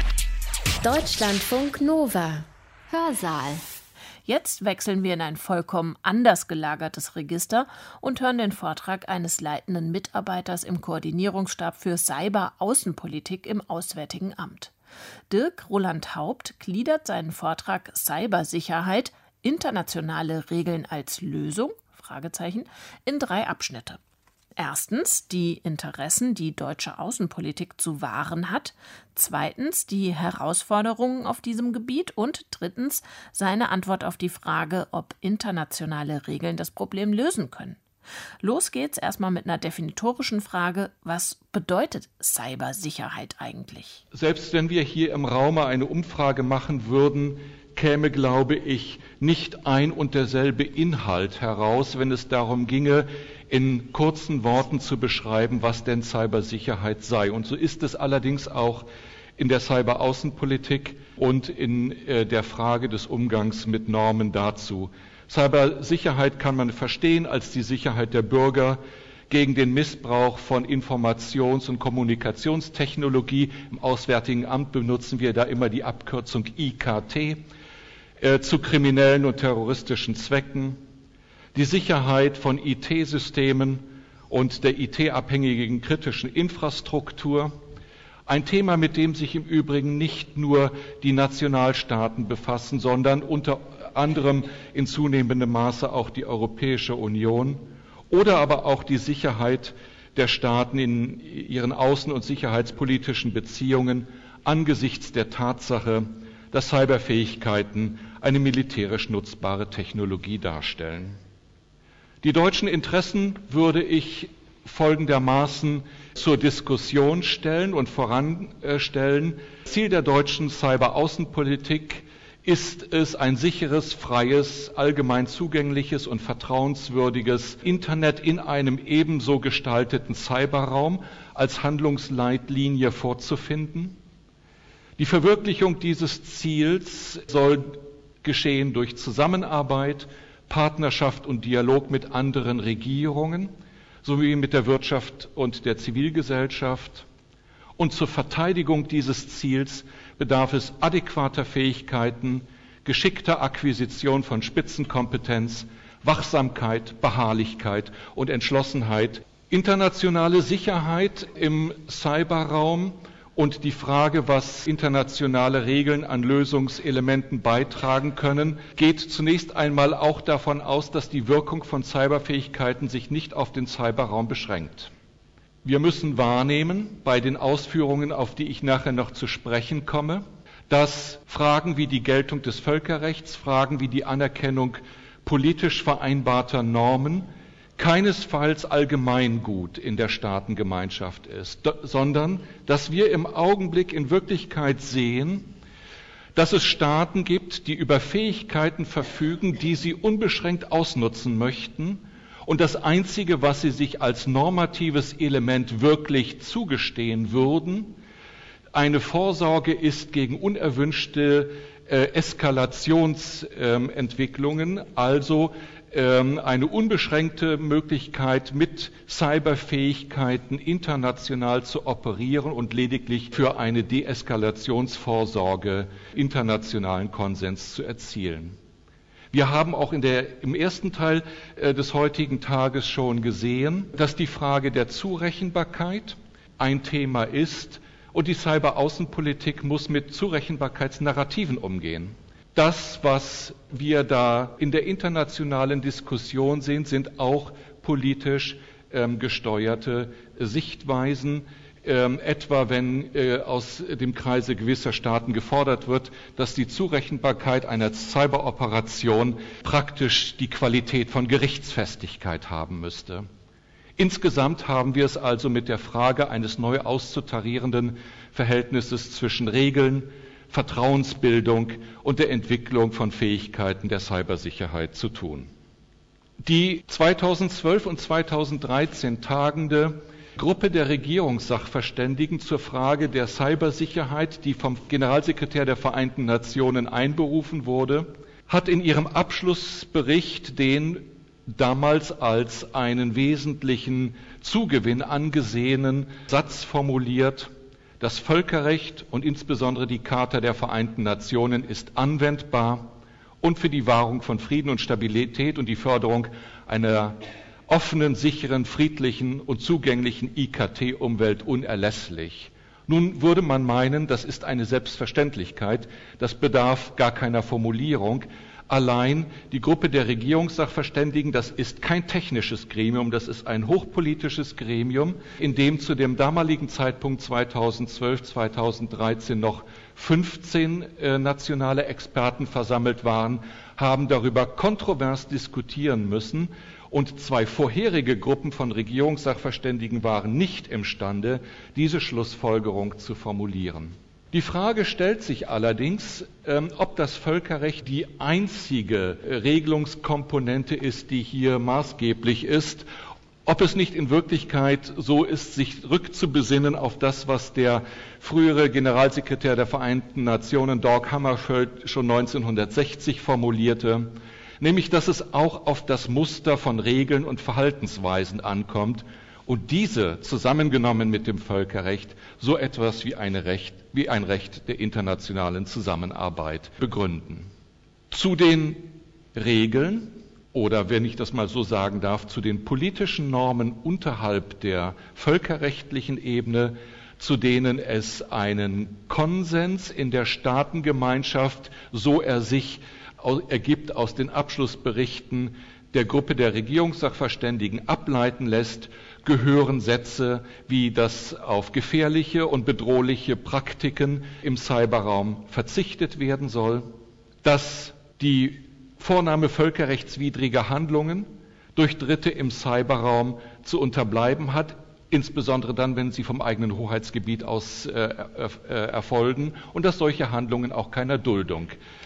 Deutschlandfunk Nova. Hörsaal. Jetzt wechseln wir in ein vollkommen anders gelagertes Register und hören den Vortrag eines leitenden Mitarbeiters im Koordinierungsstab für Cyber-Außenpolitik im Auswärtigen Amt. Dirk Roland-Haupt gliedert seinen Vortrag Cybersicherheit – internationale Regeln als Lösung? Fragezeichen, in drei Abschnitte. Erstens die Interessen, die deutsche Außenpolitik zu wahren hat. Zweitens die Herausforderungen auf diesem Gebiet. Und drittens seine Antwort auf die Frage, ob internationale Regeln das Problem lösen können. Los geht's erstmal mit einer definitorischen Frage. Was bedeutet Cybersicherheit eigentlich? Selbst wenn wir hier im Raum eine Umfrage machen würden, käme, glaube ich, nicht ein und derselbe Inhalt heraus, wenn es darum ginge, in kurzen Worten zu beschreiben, was denn Cybersicherheit sei. Und so ist es allerdings auch in der Cyberaußenpolitik und in äh, der Frage des Umgangs mit Normen dazu. Cybersicherheit kann man verstehen als die Sicherheit der Bürger gegen den Missbrauch von Informations- und Kommunikationstechnologie. Im Auswärtigen Amt benutzen wir da immer die Abkürzung I K T, äh, zu kriminellen und terroristischen Zwecken. Die Sicherheit von I T-Systemen und der I T-abhängigen kritischen Infrastruktur. Ein Thema, mit dem sich im Übrigen nicht nur die Nationalstaaten befassen, sondern unter anderem in zunehmendem Maße auch die Europäische Union oder aber auch die Sicherheit der Staaten in ihren außen- und sicherheitspolitischen Beziehungen angesichts der Tatsache, dass Cyberfähigkeiten eine militärisch nutzbare Technologie darstellen. Die deutschen Interessen würde ich folgendermaßen zur Diskussion stellen und voranstellen. Ziel der deutschen Cyberaußenpolitik ist es, ein sicheres, freies, allgemein zugängliches und vertrauenswürdiges Internet in einem ebenso gestalteten Cyberraum als Handlungsleitlinie vorzufinden. Die Verwirklichung dieses Ziels soll geschehen durch Zusammenarbeit, Partnerschaft und Dialog mit anderen Regierungen sowie mit der Wirtschaft und der Zivilgesellschaft. Und zur Verteidigung dieses Ziels bedarf es adäquater Fähigkeiten, geschickter Akquisition von Spitzenkompetenz, Wachsamkeit, Beharrlichkeit und Entschlossenheit. Internationale Sicherheit im Cyberraum und die Frage, was internationale Regeln an Lösungselementen beitragen können, geht zunächst einmal auch davon aus, dass die Wirkung von Cyberfähigkeiten sich nicht auf den Cyberraum beschränkt. Wir müssen wahrnehmen, bei den Ausführungen, auf die ich nachher noch zu sprechen komme, dass Fragen wie die Geltung des Völkerrechts, Fragen wie die Anerkennung politisch vereinbarter Normen keinesfalls Allgemeingut in der Staatengemeinschaft ist, sondern dass wir im Augenblick in Wirklichkeit sehen, dass es Staaten gibt, die über Fähigkeiten verfügen, die sie unbeschränkt ausnutzen möchten. Und das Einzige, was sie sich als normatives Element wirklich zugestehen würden, eine Vorsorge ist gegen unerwünschte äh, Eskalationsentwicklungen, äh, also äh, eine unbeschränkte Möglichkeit, mit Cyberfähigkeiten international zu operieren und lediglich für eine Deeskalationsvorsorge internationalen Konsens zu erzielen. Wir haben auch in der, im ersten Teil äh, des heutigen Tages schon gesehen, dass die Frage der Zurechenbarkeit ein Thema ist und die Cyberaußenpolitik muss mit Zurechenbarkeitsnarrativen umgehen. Das, was wir da in der internationalen Diskussion sehen, sind auch politisch ähm, gesteuerte Sichtweisen, Ähm, etwa wenn äh, aus dem Kreise gewisser Staaten gefordert wird, dass die Zurechenbarkeit einer Cyberoperation praktisch die Qualität von Gerichtsfestigkeit haben müsste. Insgesamt haben wir es also mit der Frage eines neu auszutarierenden Verhältnisses zwischen Regeln, Vertrauensbildung und der Entwicklung von Fähigkeiten der Cybersicherheit zu tun. Die zweitausendzwölf und zweitausenddreizehn tagende Gruppe der Regierungssachverständigen zur Frage der Cybersicherheit, die vom Generalsekretär der Vereinten Nationen einberufen wurde, hat in ihrem Abschlussbericht den damals als einen wesentlichen Zugewinn angesehenen Satz formuliert: Das Völkerrecht und insbesondere die Charta der Vereinten Nationen ist anwendbar und für die Wahrung von Frieden und Stabilität und die Förderung einer offenen, sicheren, friedlichen und zugänglichen I K T-Umwelt unerlässlich. Nun würde man meinen, das ist eine Selbstverständlichkeit, das bedarf gar keiner Formulierung. Allein die Gruppe der Regierungssachverständigen, das ist kein technisches Gremium, das ist ein hochpolitisches Gremium, in dem zu dem damaligen Zeitpunkt zweitausendzwölf, zweitausenddreizehn noch fünfzehn äh, nationale Experten versammelt waren, haben darüber kontrovers diskutieren müssen. Und zwei vorherige Gruppen von Regierungssachverständigen waren nicht imstande, diese Schlussfolgerung zu formulieren. Die Frage stellt sich allerdings, ähm, ob das Völkerrecht die einzige Regelungskomponente ist, die hier maßgeblich ist, ob es nicht in Wirklichkeit so ist, sich rückzubesinnen auf das, was der frühere Generalsekretär der Vereinten Nationen, Dag Hammarskjöld, schon neunzehnhundertsechzig formulierte, nämlich, dass es auch auf das Muster von Regeln und Verhaltensweisen ankommt und diese zusammengenommen mit dem Völkerrecht so etwas wie, eine Recht, wie ein Recht der internationalen Zusammenarbeit begründen. Zu den Regeln oder, wenn ich das mal so sagen darf, zu den politischen Normen unterhalb der völkerrechtlichen Ebene, zu denen es einen Konsens in der Staatengemeinschaft, so er sich ergibt aus den Abschlussberichten der Gruppe der Regierungssachverständigen ableiten lässt, gehören Sätze wie, dass auf gefährliche und bedrohliche Praktiken im Cyberraum verzichtet werden soll, dass die Vornahme völkerrechtswidriger Handlungen durch Dritte im Cyberraum zu unterbleiben hat, insbesondere dann, wenn sie vom eigenen Hoheitsgebiet aus äh, äh, erfolgen, und dass solche Handlungen auch keiner Duldung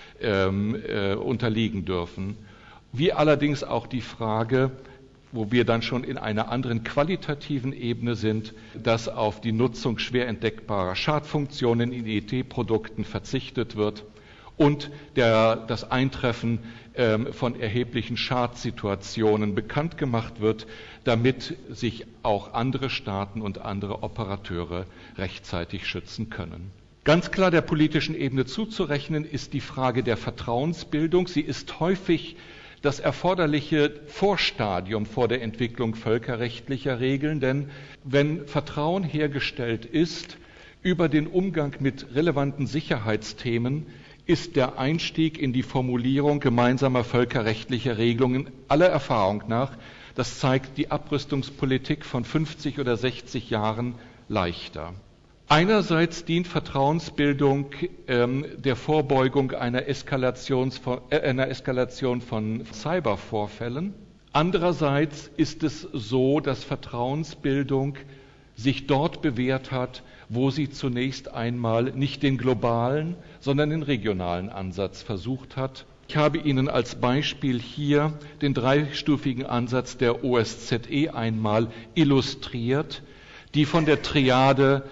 ähm, äh, unterliegen dürfen. Wie allerdings auch die Frage, wo wir dann schon in einer anderen qualitativen Ebene sind, dass auf die Nutzung schwer entdeckbarer Schadfunktionen in I T-Produkten verzichtet wird und der, das Eintreffen ähm, von erheblichen Schadsituationen bekannt gemacht wird, damit sich auch andere Staaten und andere Operateure rechtzeitig schützen können. Ganz klar der politischen Ebene zuzurechnen ist die Frage der Vertrauensbildung. Sie ist häufig das erforderliche Vorstadium vor der Entwicklung völkerrechtlicher Regeln, denn wenn Vertrauen hergestellt ist über den Umgang mit relevanten Sicherheitsthemen, ist der Einstieg in die Formulierung gemeinsamer völkerrechtlicher Regelungen aller Erfahrung nach, das zeigt die Abrüstungspolitik von fünfzig oder sechzig Jahren, leichter. Einerseits dient Vertrauensbildung ähm, der Vorbeugung einer, Eskalations von, äh, einer Eskalation von Cybervorfällen. Andererseits ist es so, dass Vertrauensbildung sich dort bewährt hat, wo sie zunächst einmal nicht den globalen, sondern den regionalen Ansatz versucht hat. Ich habe Ihnen als Beispiel hier den dreistufigen Ansatz der O S Z E einmal illustriert, die von der Triade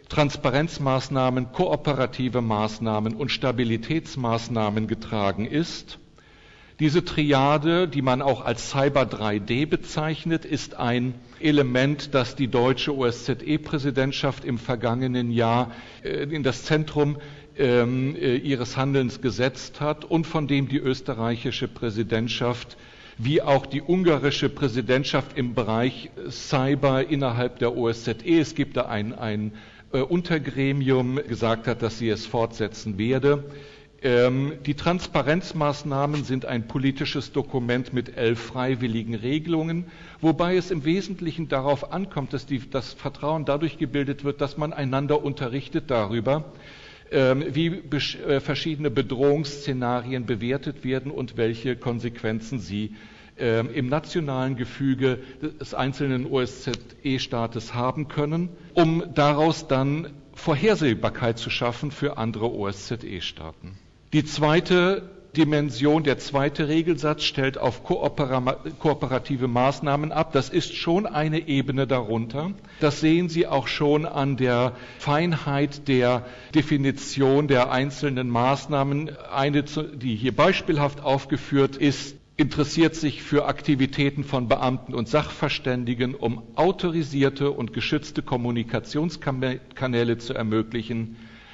Transparenzmaßnahmen, kooperative Maßnahmen und Stabilitätsmaßnahmen getragen ist. Diese Triade, die man auch als Cyber drei D bezeichnet, ist ein Element, das die deutsche O S Z E-Präsidentschaft im vergangenen Jahr in das Zentrum ähm, ihres Handelns gesetzt hat und von dem die österreichische Präsidentschaft wie auch die ungarische Präsidentschaft im Bereich Cyber innerhalb der O S Z E, es gibt da ein, ein äh, Untergremium, gesagt hat, dass sie es fortsetzen werde. Ähm, die Transparenzmaßnahmen sind ein politisches Dokument mit elf freiwilligen Regelungen, wobei es im Wesentlichen darauf ankommt, dass die, das Vertrauen dadurch gebildet wird, dass man einander unterrichtet darüber, ähm, wie besch- äh, verschiedene Bedrohungsszenarien bewertet werden und welche Konsequenzen sie ähm, im nationalen Gefüge des einzelnen O S Z E-Staates haben können, um daraus dann Vorhersehbarkeit zu schaffen für andere O S Z E-Staaten. Die zweite Dimension, der zweite Regelsatz stellt auf koopera- kooperative Maßnahmen ab. Das ist schon eine Ebene darunter. Das sehen Sie auch schon an der Feinheit der Definition der einzelnen Maßnahmen. Eine, die hier beispielhaft aufgeführt ist, interessiert sich für Aktivitäten von Beamten und Sachverständigen, um autorisierte und geschützte Kommunikationskanäle zu ermöglichen.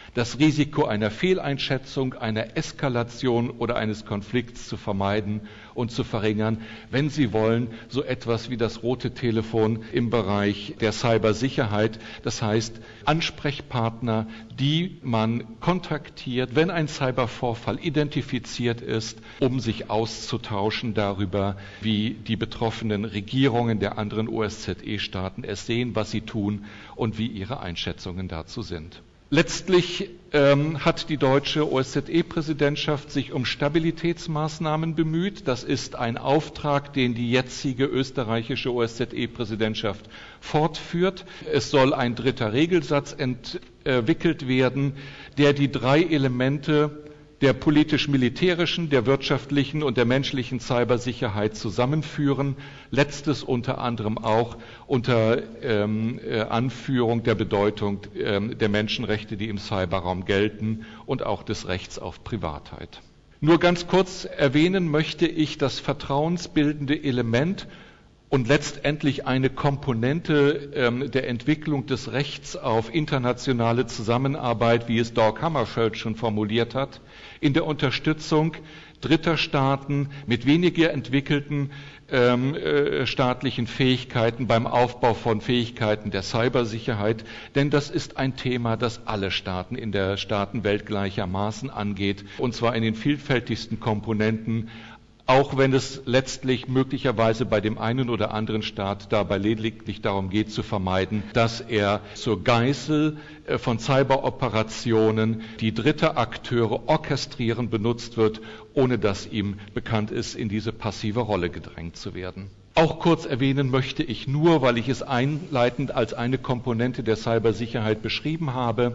das Risiko einer Fehleinschätzung, einer Eskalation oder eines Konflikts zu vermeiden und zu verringern, wenn Sie wollen, so etwas wie das rote Telefon im Bereich der Cybersicherheit. Das heißt, Ansprechpartner, die man kontaktiert, wenn ein Cybervorfall identifiziert ist, um sich auszutauschen darüber, wie die betroffenen Regierungen der anderen O S Z E-Staaten es sehen, was sie tun und wie ihre Einschätzungen dazu sind. Letztlich ähm, hat die deutsche O S Z E-Präsidentschaft sich um Stabilitätsmaßnahmen bemüht. Das ist ein Auftrag, den die jetzige österreichische O S Z E-Präsidentschaft fortführt. Es soll ein dritter Regelsatz entwickelt werden, der die drei Elemente der politisch-militärischen, der wirtschaftlichen und der menschlichen Cybersicherheit zusammenführen. Letztes unter anderem auch unter ähm, äh, Anführung der Bedeutung ähm, der Menschenrechte, die im Cyberraum gelten und auch des Rechts auf Privatheit. Nur ganz kurz erwähnen möchte ich das vertrauensbildende Element und letztendlich eine Komponente ähm, der Entwicklung des Rechts auf internationale Zusammenarbeit, wie es Dag Hammarskjöld schon formuliert hat, in der Unterstützung dritter Staaten mit weniger entwickelten ähm, äh, staatlichen Fähigkeiten beim Aufbau von Fähigkeiten der Cybersicherheit, denn das ist ein Thema, das alle Staaten in der Staatenwelt gleichermaßen angeht, und zwar in den vielfältigsten Komponenten, auch wenn es letztlich möglicherweise bei dem einen oder anderen Staat dabei lediglich darum geht, zu vermeiden, dass er zur Geißel von Cyberoperationen, die dritte Akteure orchestrieren, benutzt wird, ohne dass ihm bekannt ist, in diese passive Rolle gedrängt zu werden. Auch kurz erwähnen möchte ich nur, weil ich es einleitend als eine Komponente der Cybersicherheit beschrieben habe,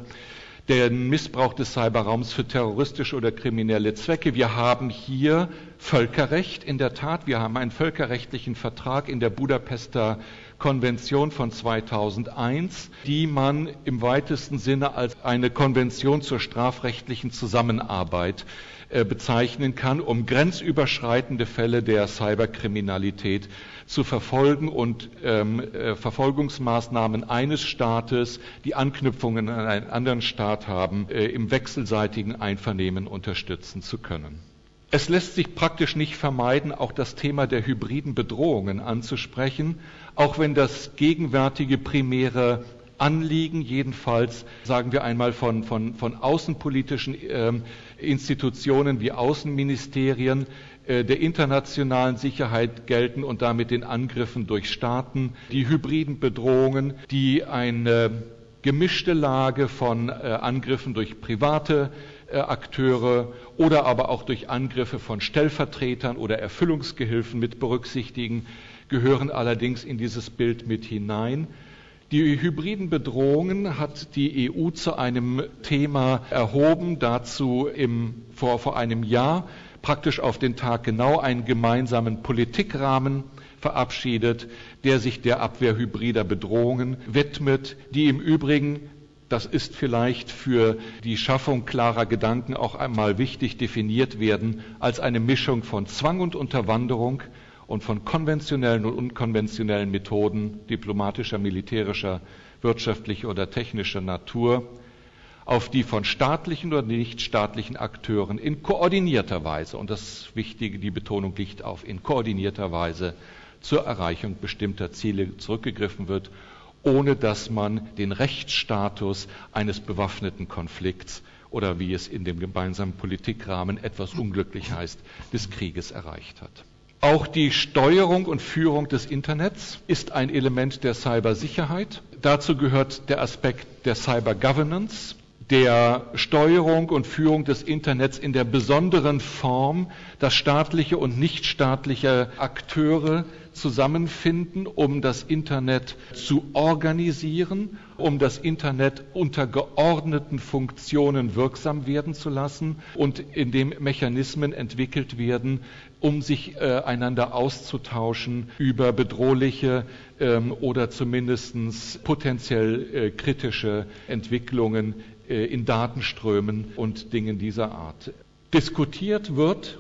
den Missbrauch des Cyberraums für terroristische oder kriminelle Zwecke. Wir haben hier Völkerrecht, in der Tat. Wir haben einen völkerrechtlichen Vertrag in der Budapester Konvention von zweitausendeins, die man im weitesten Sinne als eine Konvention zur strafrechtlichen Zusammenarbeit äh, bezeichnen kann, um grenzüberschreitende Fälle der Cyberkriminalität zu verfolgen und ähm, äh, Verfolgungsmaßnahmen eines Staates, die Anknüpfungen an einen anderen Staat haben, äh, im wechselseitigen Einvernehmen unterstützen zu können. Es lässt sich praktisch nicht vermeiden, auch das Thema der hybriden Bedrohungen anzusprechen, auch wenn das gegenwärtige primäre Anliegen, jedenfalls sagen wir einmal von, von, von außenpolitischen ähm, Institutionen wie Außenministerien äh, der internationalen Sicherheit gelten und damit den Angriffen durch Staaten, die hybriden Bedrohungen, die eine gemischte Lage von äh, Angriffen durch private äh, Akteure oder aber auch durch Angriffe von Stellvertretern oder Erfüllungsgehilfen mit berücksichtigen, gehören allerdings in dieses Bild mit hinein. Die hybriden Bedrohungen hat die E U zu einem Thema erhoben, dazu im, vor, vor einem Jahr praktisch auf den Tag genau einen gemeinsamen Politikrahmen verabschiedet, der sich der Abwehr hybrider Bedrohungen widmet, die im Übrigen, das ist vielleicht für die Schaffung klarer Gedanken auch einmal wichtig, definiert werden als eine Mischung von Zwang und Unterwanderung und von konventionellen und unkonventionellen Methoden diplomatischer, militärischer, wirtschaftlicher oder technischer Natur, auf die von staatlichen oder nichtstaatlichen Akteuren in koordinierter Weise, und das Wichtige, die Betonung liegt auf in koordinierter Weise, zur Erreichung bestimmter Ziele zurückgegriffen wird, ohne dass man den Rechtsstatus eines bewaffneten Konflikts oder wie es in dem gemeinsamen Politikrahmen etwas unglücklich heißt, des Krieges erreicht hat. Auch die Steuerung und Führung des Internets ist ein Element der Cybersicherheit. Dazu gehört der Aspekt der Cybergovernance, der Steuerung und Führung des Internets in der besonderen Form, dass staatliche und nichtstaatliche Akteure zusammenfinden, um das Internet zu organisieren, um das Internet unter geordneten Funktionen wirksam werden zu lassen und in dem Mechanismen entwickelt werden, um sich äh, einander auszutauschen über bedrohliche ähm, oder zumindest potenziell äh, kritische Entwicklungen äh, in Datenströmen und Dingen dieser Art. Diskutiert wird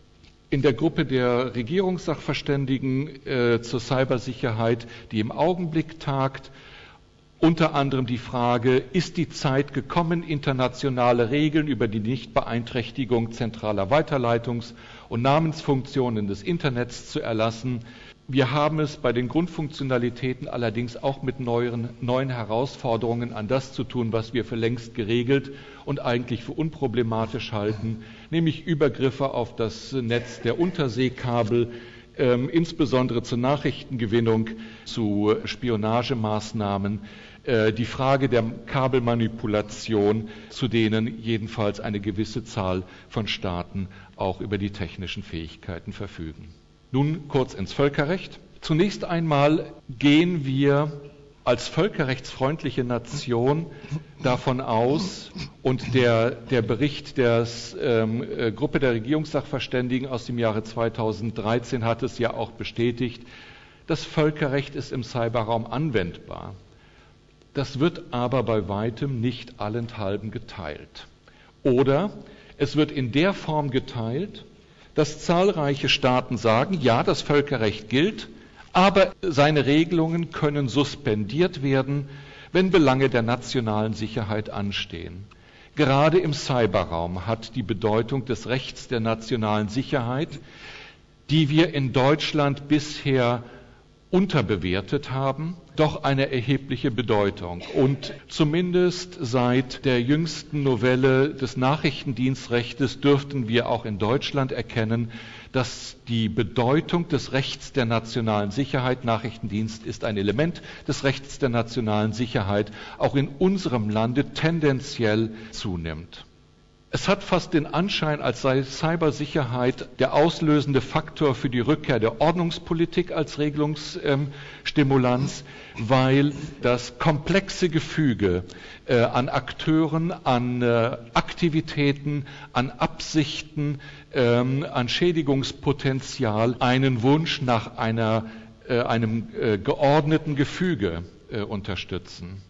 in der Gruppe der Regierungssachverständigen äh, zur Cybersicherheit, die im Augenblick tagt, unter anderem die Frage, ist die Zeit gekommen, internationale Regeln über die Nichtbeeinträchtigung zentraler Weiterleitungs- und Namensfunktionen des Internets zu erlassen. Wir haben es bei den Grundfunktionalitäten allerdings auch mit neuen, neuen Herausforderungen an das zu tun, was wir für längst geregelt und eigentlich für unproblematisch halten, nämlich Übergriffe auf das Netz der Unterseekabel, äh, insbesondere zur Nachrichtengewinnung, zu Spionagemaßnahmen, äh, die Frage der Kabelmanipulation, zu denen jedenfalls eine gewisse Zahl von Staaten auch über die technischen Fähigkeiten verfügen. Nun kurz ins Völkerrecht. Zunächst einmal gehen wir als völkerrechtsfreundliche Nation davon aus, und der, der Bericht der ähm, äh, Gruppe der Regierungssachverständigen aus dem Jahre zweitausenddreizehn hat es ja auch bestätigt, das Völkerrecht ist im Cyberraum anwendbar. Das wird aber bei weitem nicht allenthalben geteilt. Oder es wird in der Form geteilt, dass zahlreiche Staaten sagen, ja, das Völkerrecht gilt, aber seine Regelungen können suspendiert werden, wenn Belange der nationalen Sicherheit anstehen. Gerade im Cyberraum hat die Bedeutung des Rechts der nationalen Sicherheit, die wir in Deutschland bisher unterbewertet haben, doch eine erhebliche Bedeutung. Und zumindest seit der jüngsten Novelle des Nachrichtendienstrechtes dürften wir auch in Deutschland erkennen, dass die Bedeutung des Rechts der nationalen Sicherheit, Nachrichtendienst ist ein Element des Rechts der nationalen Sicherheit, auch in unserem Lande tendenziell zunimmt. Es hat fast den Anschein, als sei Cybersicherheit der auslösende Faktor für die Rückkehr der Ordnungspolitik als Regelungsstimulanz, weil das komplexe Gefüge äh, an Akteuren, an äh, Aktivitäten, an Absichten, ähm, an Schädigungspotenzial einen Wunsch nach einer, äh, einem äh, geordneten Gefüge äh, unterstützen.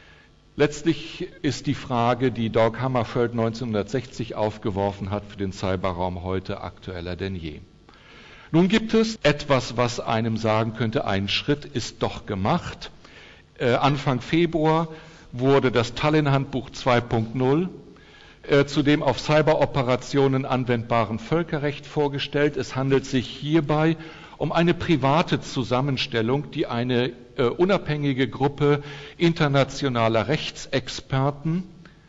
Letztlich ist die Frage, die Dag Hammarskjöld neunzehnhundertsechzig aufgeworfen hat, für den Cyberraum heute aktueller denn je. Nun gibt es etwas, was einem sagen könnte, ein Schritt ist doch gemacht. Äh, Anfang Februar wurde das Tallinn-Handbuch zwei Punkt null äh, zu dem auf Cyberoperationen anwendbaren Völkerrecht vorgestellt. Es handelt sich hierbei um eine private Zusammenstellung, die eine äh, unabhängige Gruppe internationaler Rechtsexperten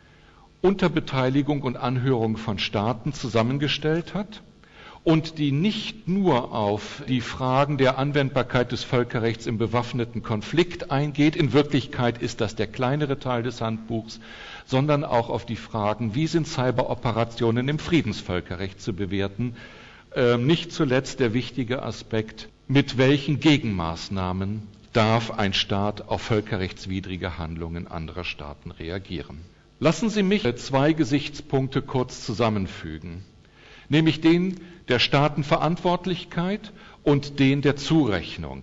unter Beteiligung und Anhörung von Staaten zusammengestellt hat und die nicht nur auf die Fragen der Anwendbarkeit des Völkerrechts im bewaffneten Konflikt eingeht, in Wirklichkeit ist das der kleinere Teil des Handbuchs, sondern auch auf die Fragen, wie sind Cyberoperationen im Friedensvölkerrecht zu bewerten. Ähm, nicht zuletzt der wichtige Aspekt, mit welchen Gegenmaßnahmen darf ein Staat auf völkerrechtswidrige Handlungen anderer Staaten reagieren. Lassen Sie mich zwei Gesichtspunkte kurz zusammenfügen, nämlich den der Staatenverantwortlichkeit und den der Zurechnung.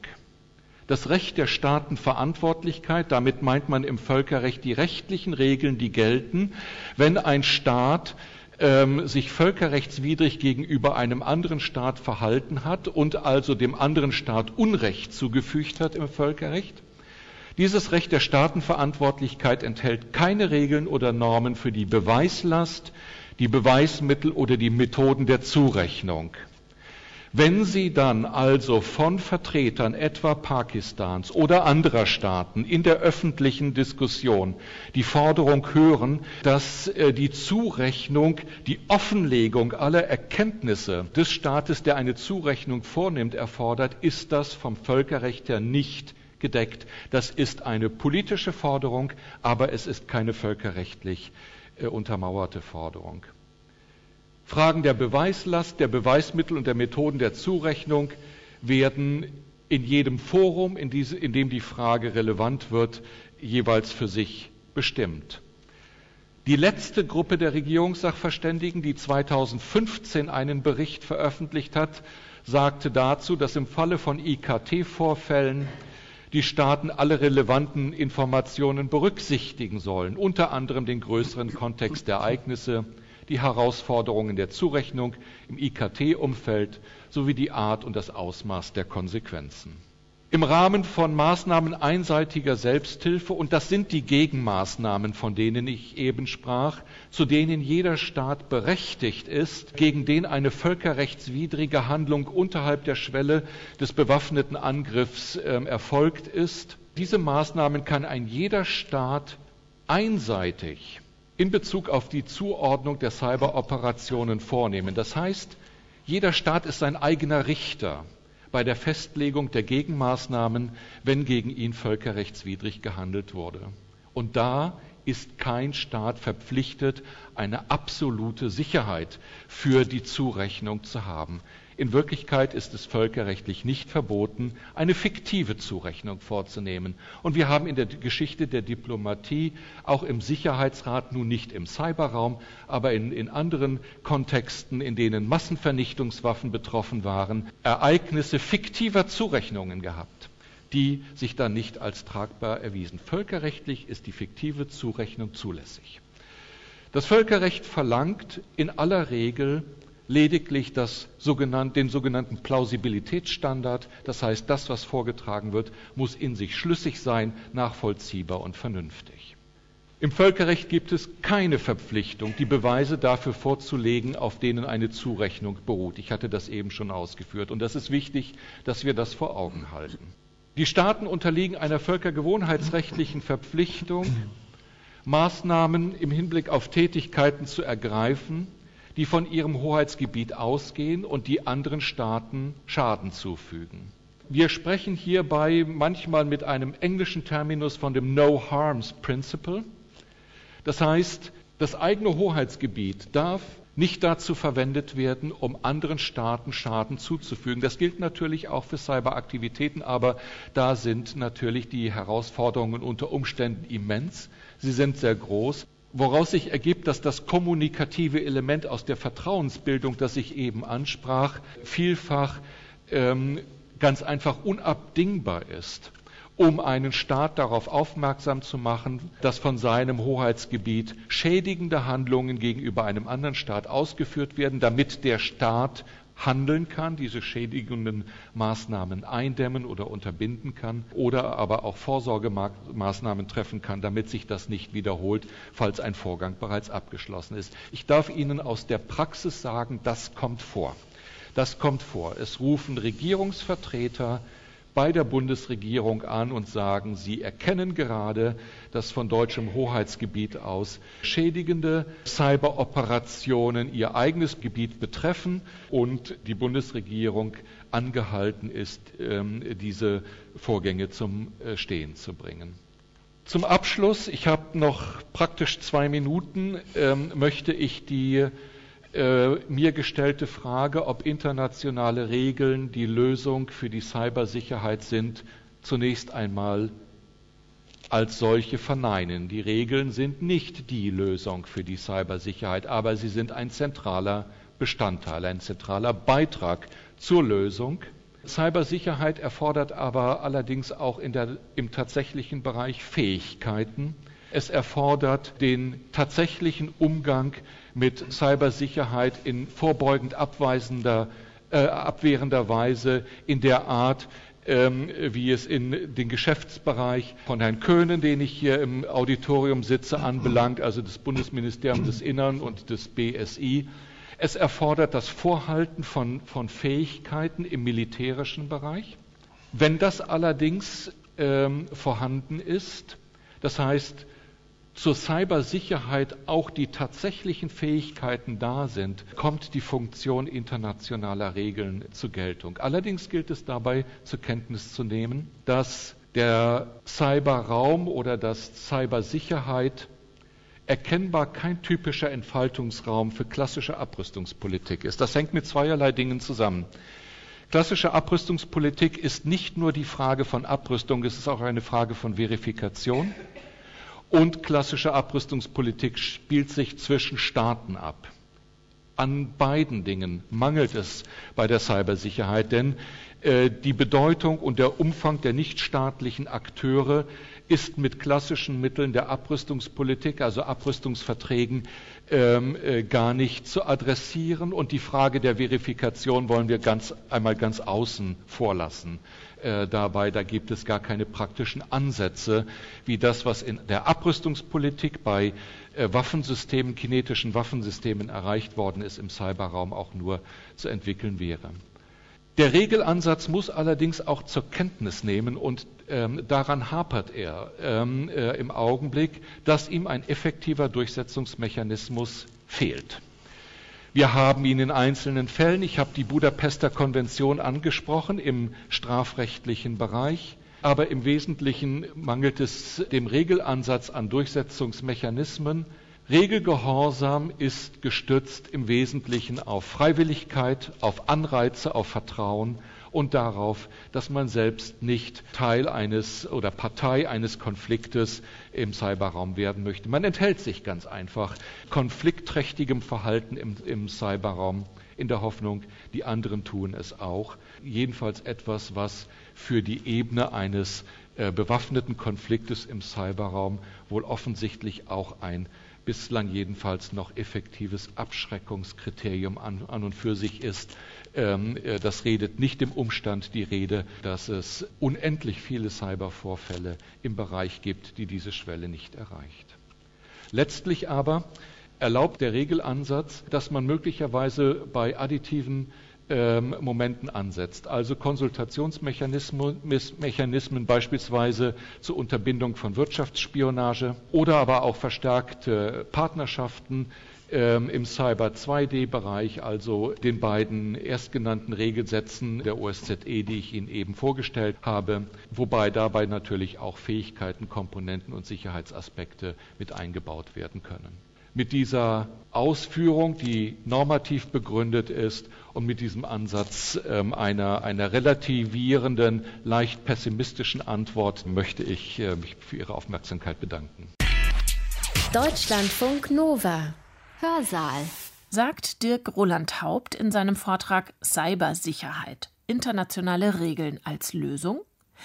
Das Recht der Staatenverantwortlichkeit, damit meint man im Völkerrecht die rechtlichen Regeln, die gelten, wenn ein Staat ähm, sich völkerrechtswidrig gegenüber einem anderen Staat verhalten hat und also dem anderen Staat Unrecht zugefügt hat im Völkerrecht. Dieses Recht der Staatenverantwortlichkeit enthält keine Regeln oder Normen für die Beweislast, die Beweismittel oder die Methoden der Zurechnung. Wenn Sie dann also von Vertretern etwa Pakistans oder anderer Staaten in der öffentlichen Diskussion die Forderung hören, dass äh, die Zurechnung, die Offenlegung aller Erkenntnisse des Staates, der eine Zurechnung vornimmt, erfordert, ist das vom Völkerrecht her nicht gedeckt. Das ist eine politische Forderung, aber es ist keine völkerrechtlich äh, untermauerte Forderung. Fragen der Beweislast, der Beweismittel und der Methoden der Zurechnung werden in jedem Forum, in, diese, in dem die Frage relevant wird, jeweils für sich bestimmt. Die letzte Gruppe der Regierungssachverständigen, die zweitausendfünfzehn einen Bericht veröffentlicht hat, sagte dazu, dass im Falle von I K T-Vorfällen die Staaten alle relevanten Informationen berücksichtigen sollen, unter anderem den größeren Kontext der Ereignisse, die Herausforderungen der Zurechnung im I K T-Umfeld sowie die Art und das Ausmaß der Konsequenzen. im Rahmen von Maßnahmen einseitiger Selbsthilfe, und das sind die Gegenmaßnahmen, von denen ich eben sprach, zu denen jeder Staat berechtigt ist, gegen den eine völkerrechtswidrige Handlung unterhalb der Schwelle des bewaffneten Angriffs äh, erfolgt ist. Diese Maßnahmen kann ein jeder Staat einseitig in Bezug auf die Zuordnung der Cyberoperationen vornehmen. Das heißt, jeder Staat ist sein eigener Richter bei der Festlegung der Gegenmaßnahmen, wenn gegen ihn völkerrechtswidrig gehandelt wurde. Und da ist kein Staat verpflichtet, eine absolute Sicherheit für die Zurechnung zu haben. In Wirklichkeit ist es völkerrechtlich nicht verboten, eine fiktive Zurechnung vorzunehmen. Und wir haben in der Geschichte der Diplomatie, auch im Sicherheitsrat, nun nicht im Cyberraum, aber in, in anderen Kontexten, in denen Massenvernichtungswaffen betroffen waren, Ereignisse fiktiver Zurechnungen gehabt, die sich dann nicht als tragbar erwiesen. Völkerrechtlich ist die fiktive Zurechnung zulässig. Das Völkerrecht verlangt in aller Regel lediglich das sogenannte, den sogenannten Plausibilitätsstandard, das heißt, das, was vorgetragen wird, muss in sich schlüssig sein, nachvollziehbar und vernünftig. Im Völkerrecht gibt es keine Verpflichtung, die Beweise dafür vorzulegen, auf denen eine Zurechnung beruht. Ich hatte das eben schon ausgeführt, und das ist wichtig, dass wir das vor Augen halten. Die Staaten unterliegen einer völkergewohnheitsrechtlichen Verpflichtung, Maßnahmen im Hinblick auf Tätigkeiten zu ergreifen, die von ihrem Hoheitsgebiet ausgehen und die anderen Staaten Schaden zufügen. Wir sprechen hierbei manchmal mit einem englischen Terminus von dem No-Harms-Principle. Das heißt, das eigene Hoheitsgebiet darf nicht dazu verwendet werden, um anderen Staaten Schaden zuzufügen. Das gilt natürlich auch für Cyberaktivitäten, aber da sind natürlich die Herausforderungen unter Umständen immens. Sie sind sehr groß, woraus sich ergibt, dass das kommunikative Element aus der Vertrauensbildung, das ich eben ansprach, vielfach ähm, ganz einfach unabdingbar ist, um einen Staat darauf aufmerksam zu machen, dass von seinem Hoheitsgebiet schädigende Handlungen gegenüber einem anderen Staat ausgeführt werden, damit der Staat handeln kann, diese schädigenden Maßnahmen eindämmen oder unterbinden kann oder aber auch Vorsorgemaßnahmen treffen kann, damit sich das nicht wiederholt, falls ein Vorgang bereits abgeschlossen ist. Ich darf Ihnen aus der Praxis sagen, das kommt vor. Das kommt vor. Es rufen Regierungsvertreter bei der Bundesregierung an und sagen, sie erkennen gerade, dass von deutschem Hoheitsgebiet aus schädigende Cyberoperationen ihr eigenes Gebiet betreffen und die Bundesregierung angehalten ist, diese Vorgänge zum Stehen zu bringen. Zum Abschluss, ich habe noch praktisch zwei Minuten, möchte ich die mir gestellte Frage, ob internationale Regeln die Lösung für die Cybersicherheit sind, zunächst einmal als solche verneinen. Die Regeln sind nicht die Lösung für die Cybersicherheit, aber sie sind ein zentraler Bestandteil, ein zentraler Beitrag zur Lösung. Cybersicherheit erfordert aber allerdings auch in der, im tatsächlichen Bereich Fähigkeiten. Es erfordert den tatsächlichen Umgang mit Cybersicherheit in vorbeugend abweisender, äh, abwehrender Weise, in der Art, ähm, wie es in den Geschäftsbereich von Herrn Köhnen, den ich hier im Auditorium sitze, anbelangt, also des Bundesministeriums des Innern und des B S I. Es erfordert das Vorhalten von, von Fähigkeiten im militärischen Bereich. Wenn das allerdings ähm, vorhanden ist, das heißt, zur Cybersicherheit auch die tatsächlichen Fähigkeiten da sind, kommt die Funktion internationaler Regeln zur Geltung. Allerdings gilt es dabei zur Kenntnis zu nehmen, dass der Cyberraum oder das Cybersicherheit erkennbar kein typischer Entfaltungsraum für klassische Abrüstungspolitik ist. Das hängt mit zweierlei Dingen zusammen. Klassische Abrüstungspolitik ist nicht nur die Frage von Abrüstung, es ist auch eine Frage von Verifikation. Und klassische Abrüstungspolitik spielt sich zwischen Staaten ab. An beiden Dingen mangelt es bei der Cybersicherheit, denn äh, die Bedeutung und der Umfang der nichtstaatlichen Akteure ist mit klassischen Mitteln der Abrüstungspolitik, also Abrüstungsverträgen, ähm, äh, gar nicht zu adressieren. Und die Frage der Verifikation wollen wir ganz einmal ganz außen vorlassen. Äh, dabei, da gibt es gar keine praktischen Ansätze, wie das, was in der Abrüstungspolitik bei äh, Waffensystemen, kinetischen Waffensystemen erreicht worden ist, im Cyberraum auch nur zu entwickeln wäre. Der Regelansatz muss allerdings auch zur Kenntnis nehmen, und ähm, daran hapert er ähm, äh, im Augenblick, dass ihm ein effektiver Durchsetzungsmechanismus fehlt. Wir haben ihn in einzelnen Fällen, ich habe die Budapester Konvention angesprochen, im strafrechtlichen Bereich, aber im Wesentlichen mangelt es dem Regelansatz an Durchsetzungsmechanismen. Regelgehorsam ist gestützt im Wesentlichen auf Freiwilligkeit, auf Anreize, auf Vertrauen und darauf, dass man selbst nicht Teil eines oder Partei eines Konfliktes im Cyberraum werden möchte. Man enthält sich ganz einfach konfliktträchtigem Verhalten im, im Cyberraum in der Hoffnung, die anderen tun es auch. Jedenfalls etwas, was für die Ebene eines äh, bewaffneten Konfliktes im Cyberraum wohl offensichtlich auch ein bislang jedenfalls noch effektives Abschreckungskriterium an, an und für sich ist. Ähm, das redet nicht dem Umstand die Rede, dass es unendlich viele Cybervorfälle im Bereich gibt, die diese Schwelle nicht erreicht. Letztlich aber erlaubt der Regelansatz, dass man möglicherweise bei additiven Ähm, Momenten ansetzt, also Konsultationsmechanismen Mechanismen beispielsweise zur Unterbindung von Wirtschaftsspionage oder aber auch verstärkte Partnerschaften ähm, im Cyber zwei D Bereich, also den beiden erstgenannten Regelsätzen der O S Z E, die ich Ihnen eben vorgestellt habe, wobei dabei natürlich auch Fähigkeiten, Komponenten und Sicherheitsaspekte mit eingebaut werden können. Mit dieser Ausführung, die normativ begründet ist, und mit diesem Ansatz ähm, einer, einer relativierenden, leicht pessimistischen Antwort möchte ich äh, mich für Ihre Aufmerksamkeit bedanken. Deutschlandfunk Nova. Hörsaal. Sagt Dirk Roland-Haupt in seinem Vortrag Cybersicherheit. Internationale Regeln als Lösung?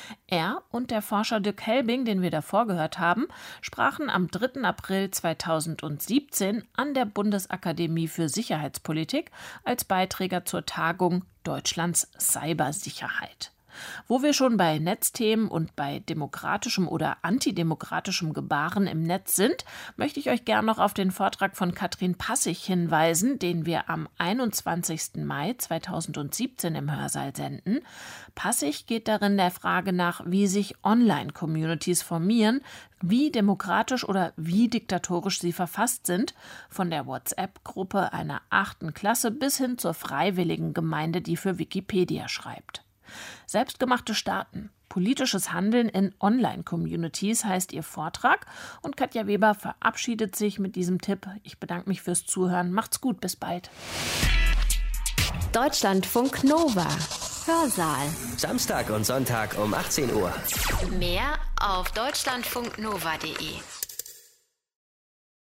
Er und der Forscher Dirk Helbing, den wir davor gehört haben, sprachen am dritten April zweitausendsiebzehn an der Bundesakademie für Sicherheitspolitik als Beiträger zur Tagung Deutschlands Cybersicherheit. Wo wir schon bei Netzthemen und bei demokratischem oder antidemokratischem Gebaren im Netz sind, möchte ich euch gern noch auf den Vortrag von Katrin Passig hinweisen, den wir am einundzwanzigsten Mai zweitausendsiebzehn im Hörsaal senden. Passig geht darin der Frage nach, wie sich Online-Communities formieren, wie demokratisch oder wie diktatorisch sie verfasst sind, von der WhatsApp-Gruppe einer achten Klasse bis hin zur freiwilligen Gemeinde, die für Wikipedia schreibt. Selbstgemachte Staaten, politisches Handeln in Online-Communities heißt ihr Vortrag, und Katja Weber verabschiedet sich mit diesem Tipp. Ich bedanke mich fürs Zuhören. Macht's gut, bis bald. Deutschlandfunk Nova. Hörsaal. Samstag und Sonntag um achtzehn Uhr. Mehr auf deutschlandfunknova punkt de.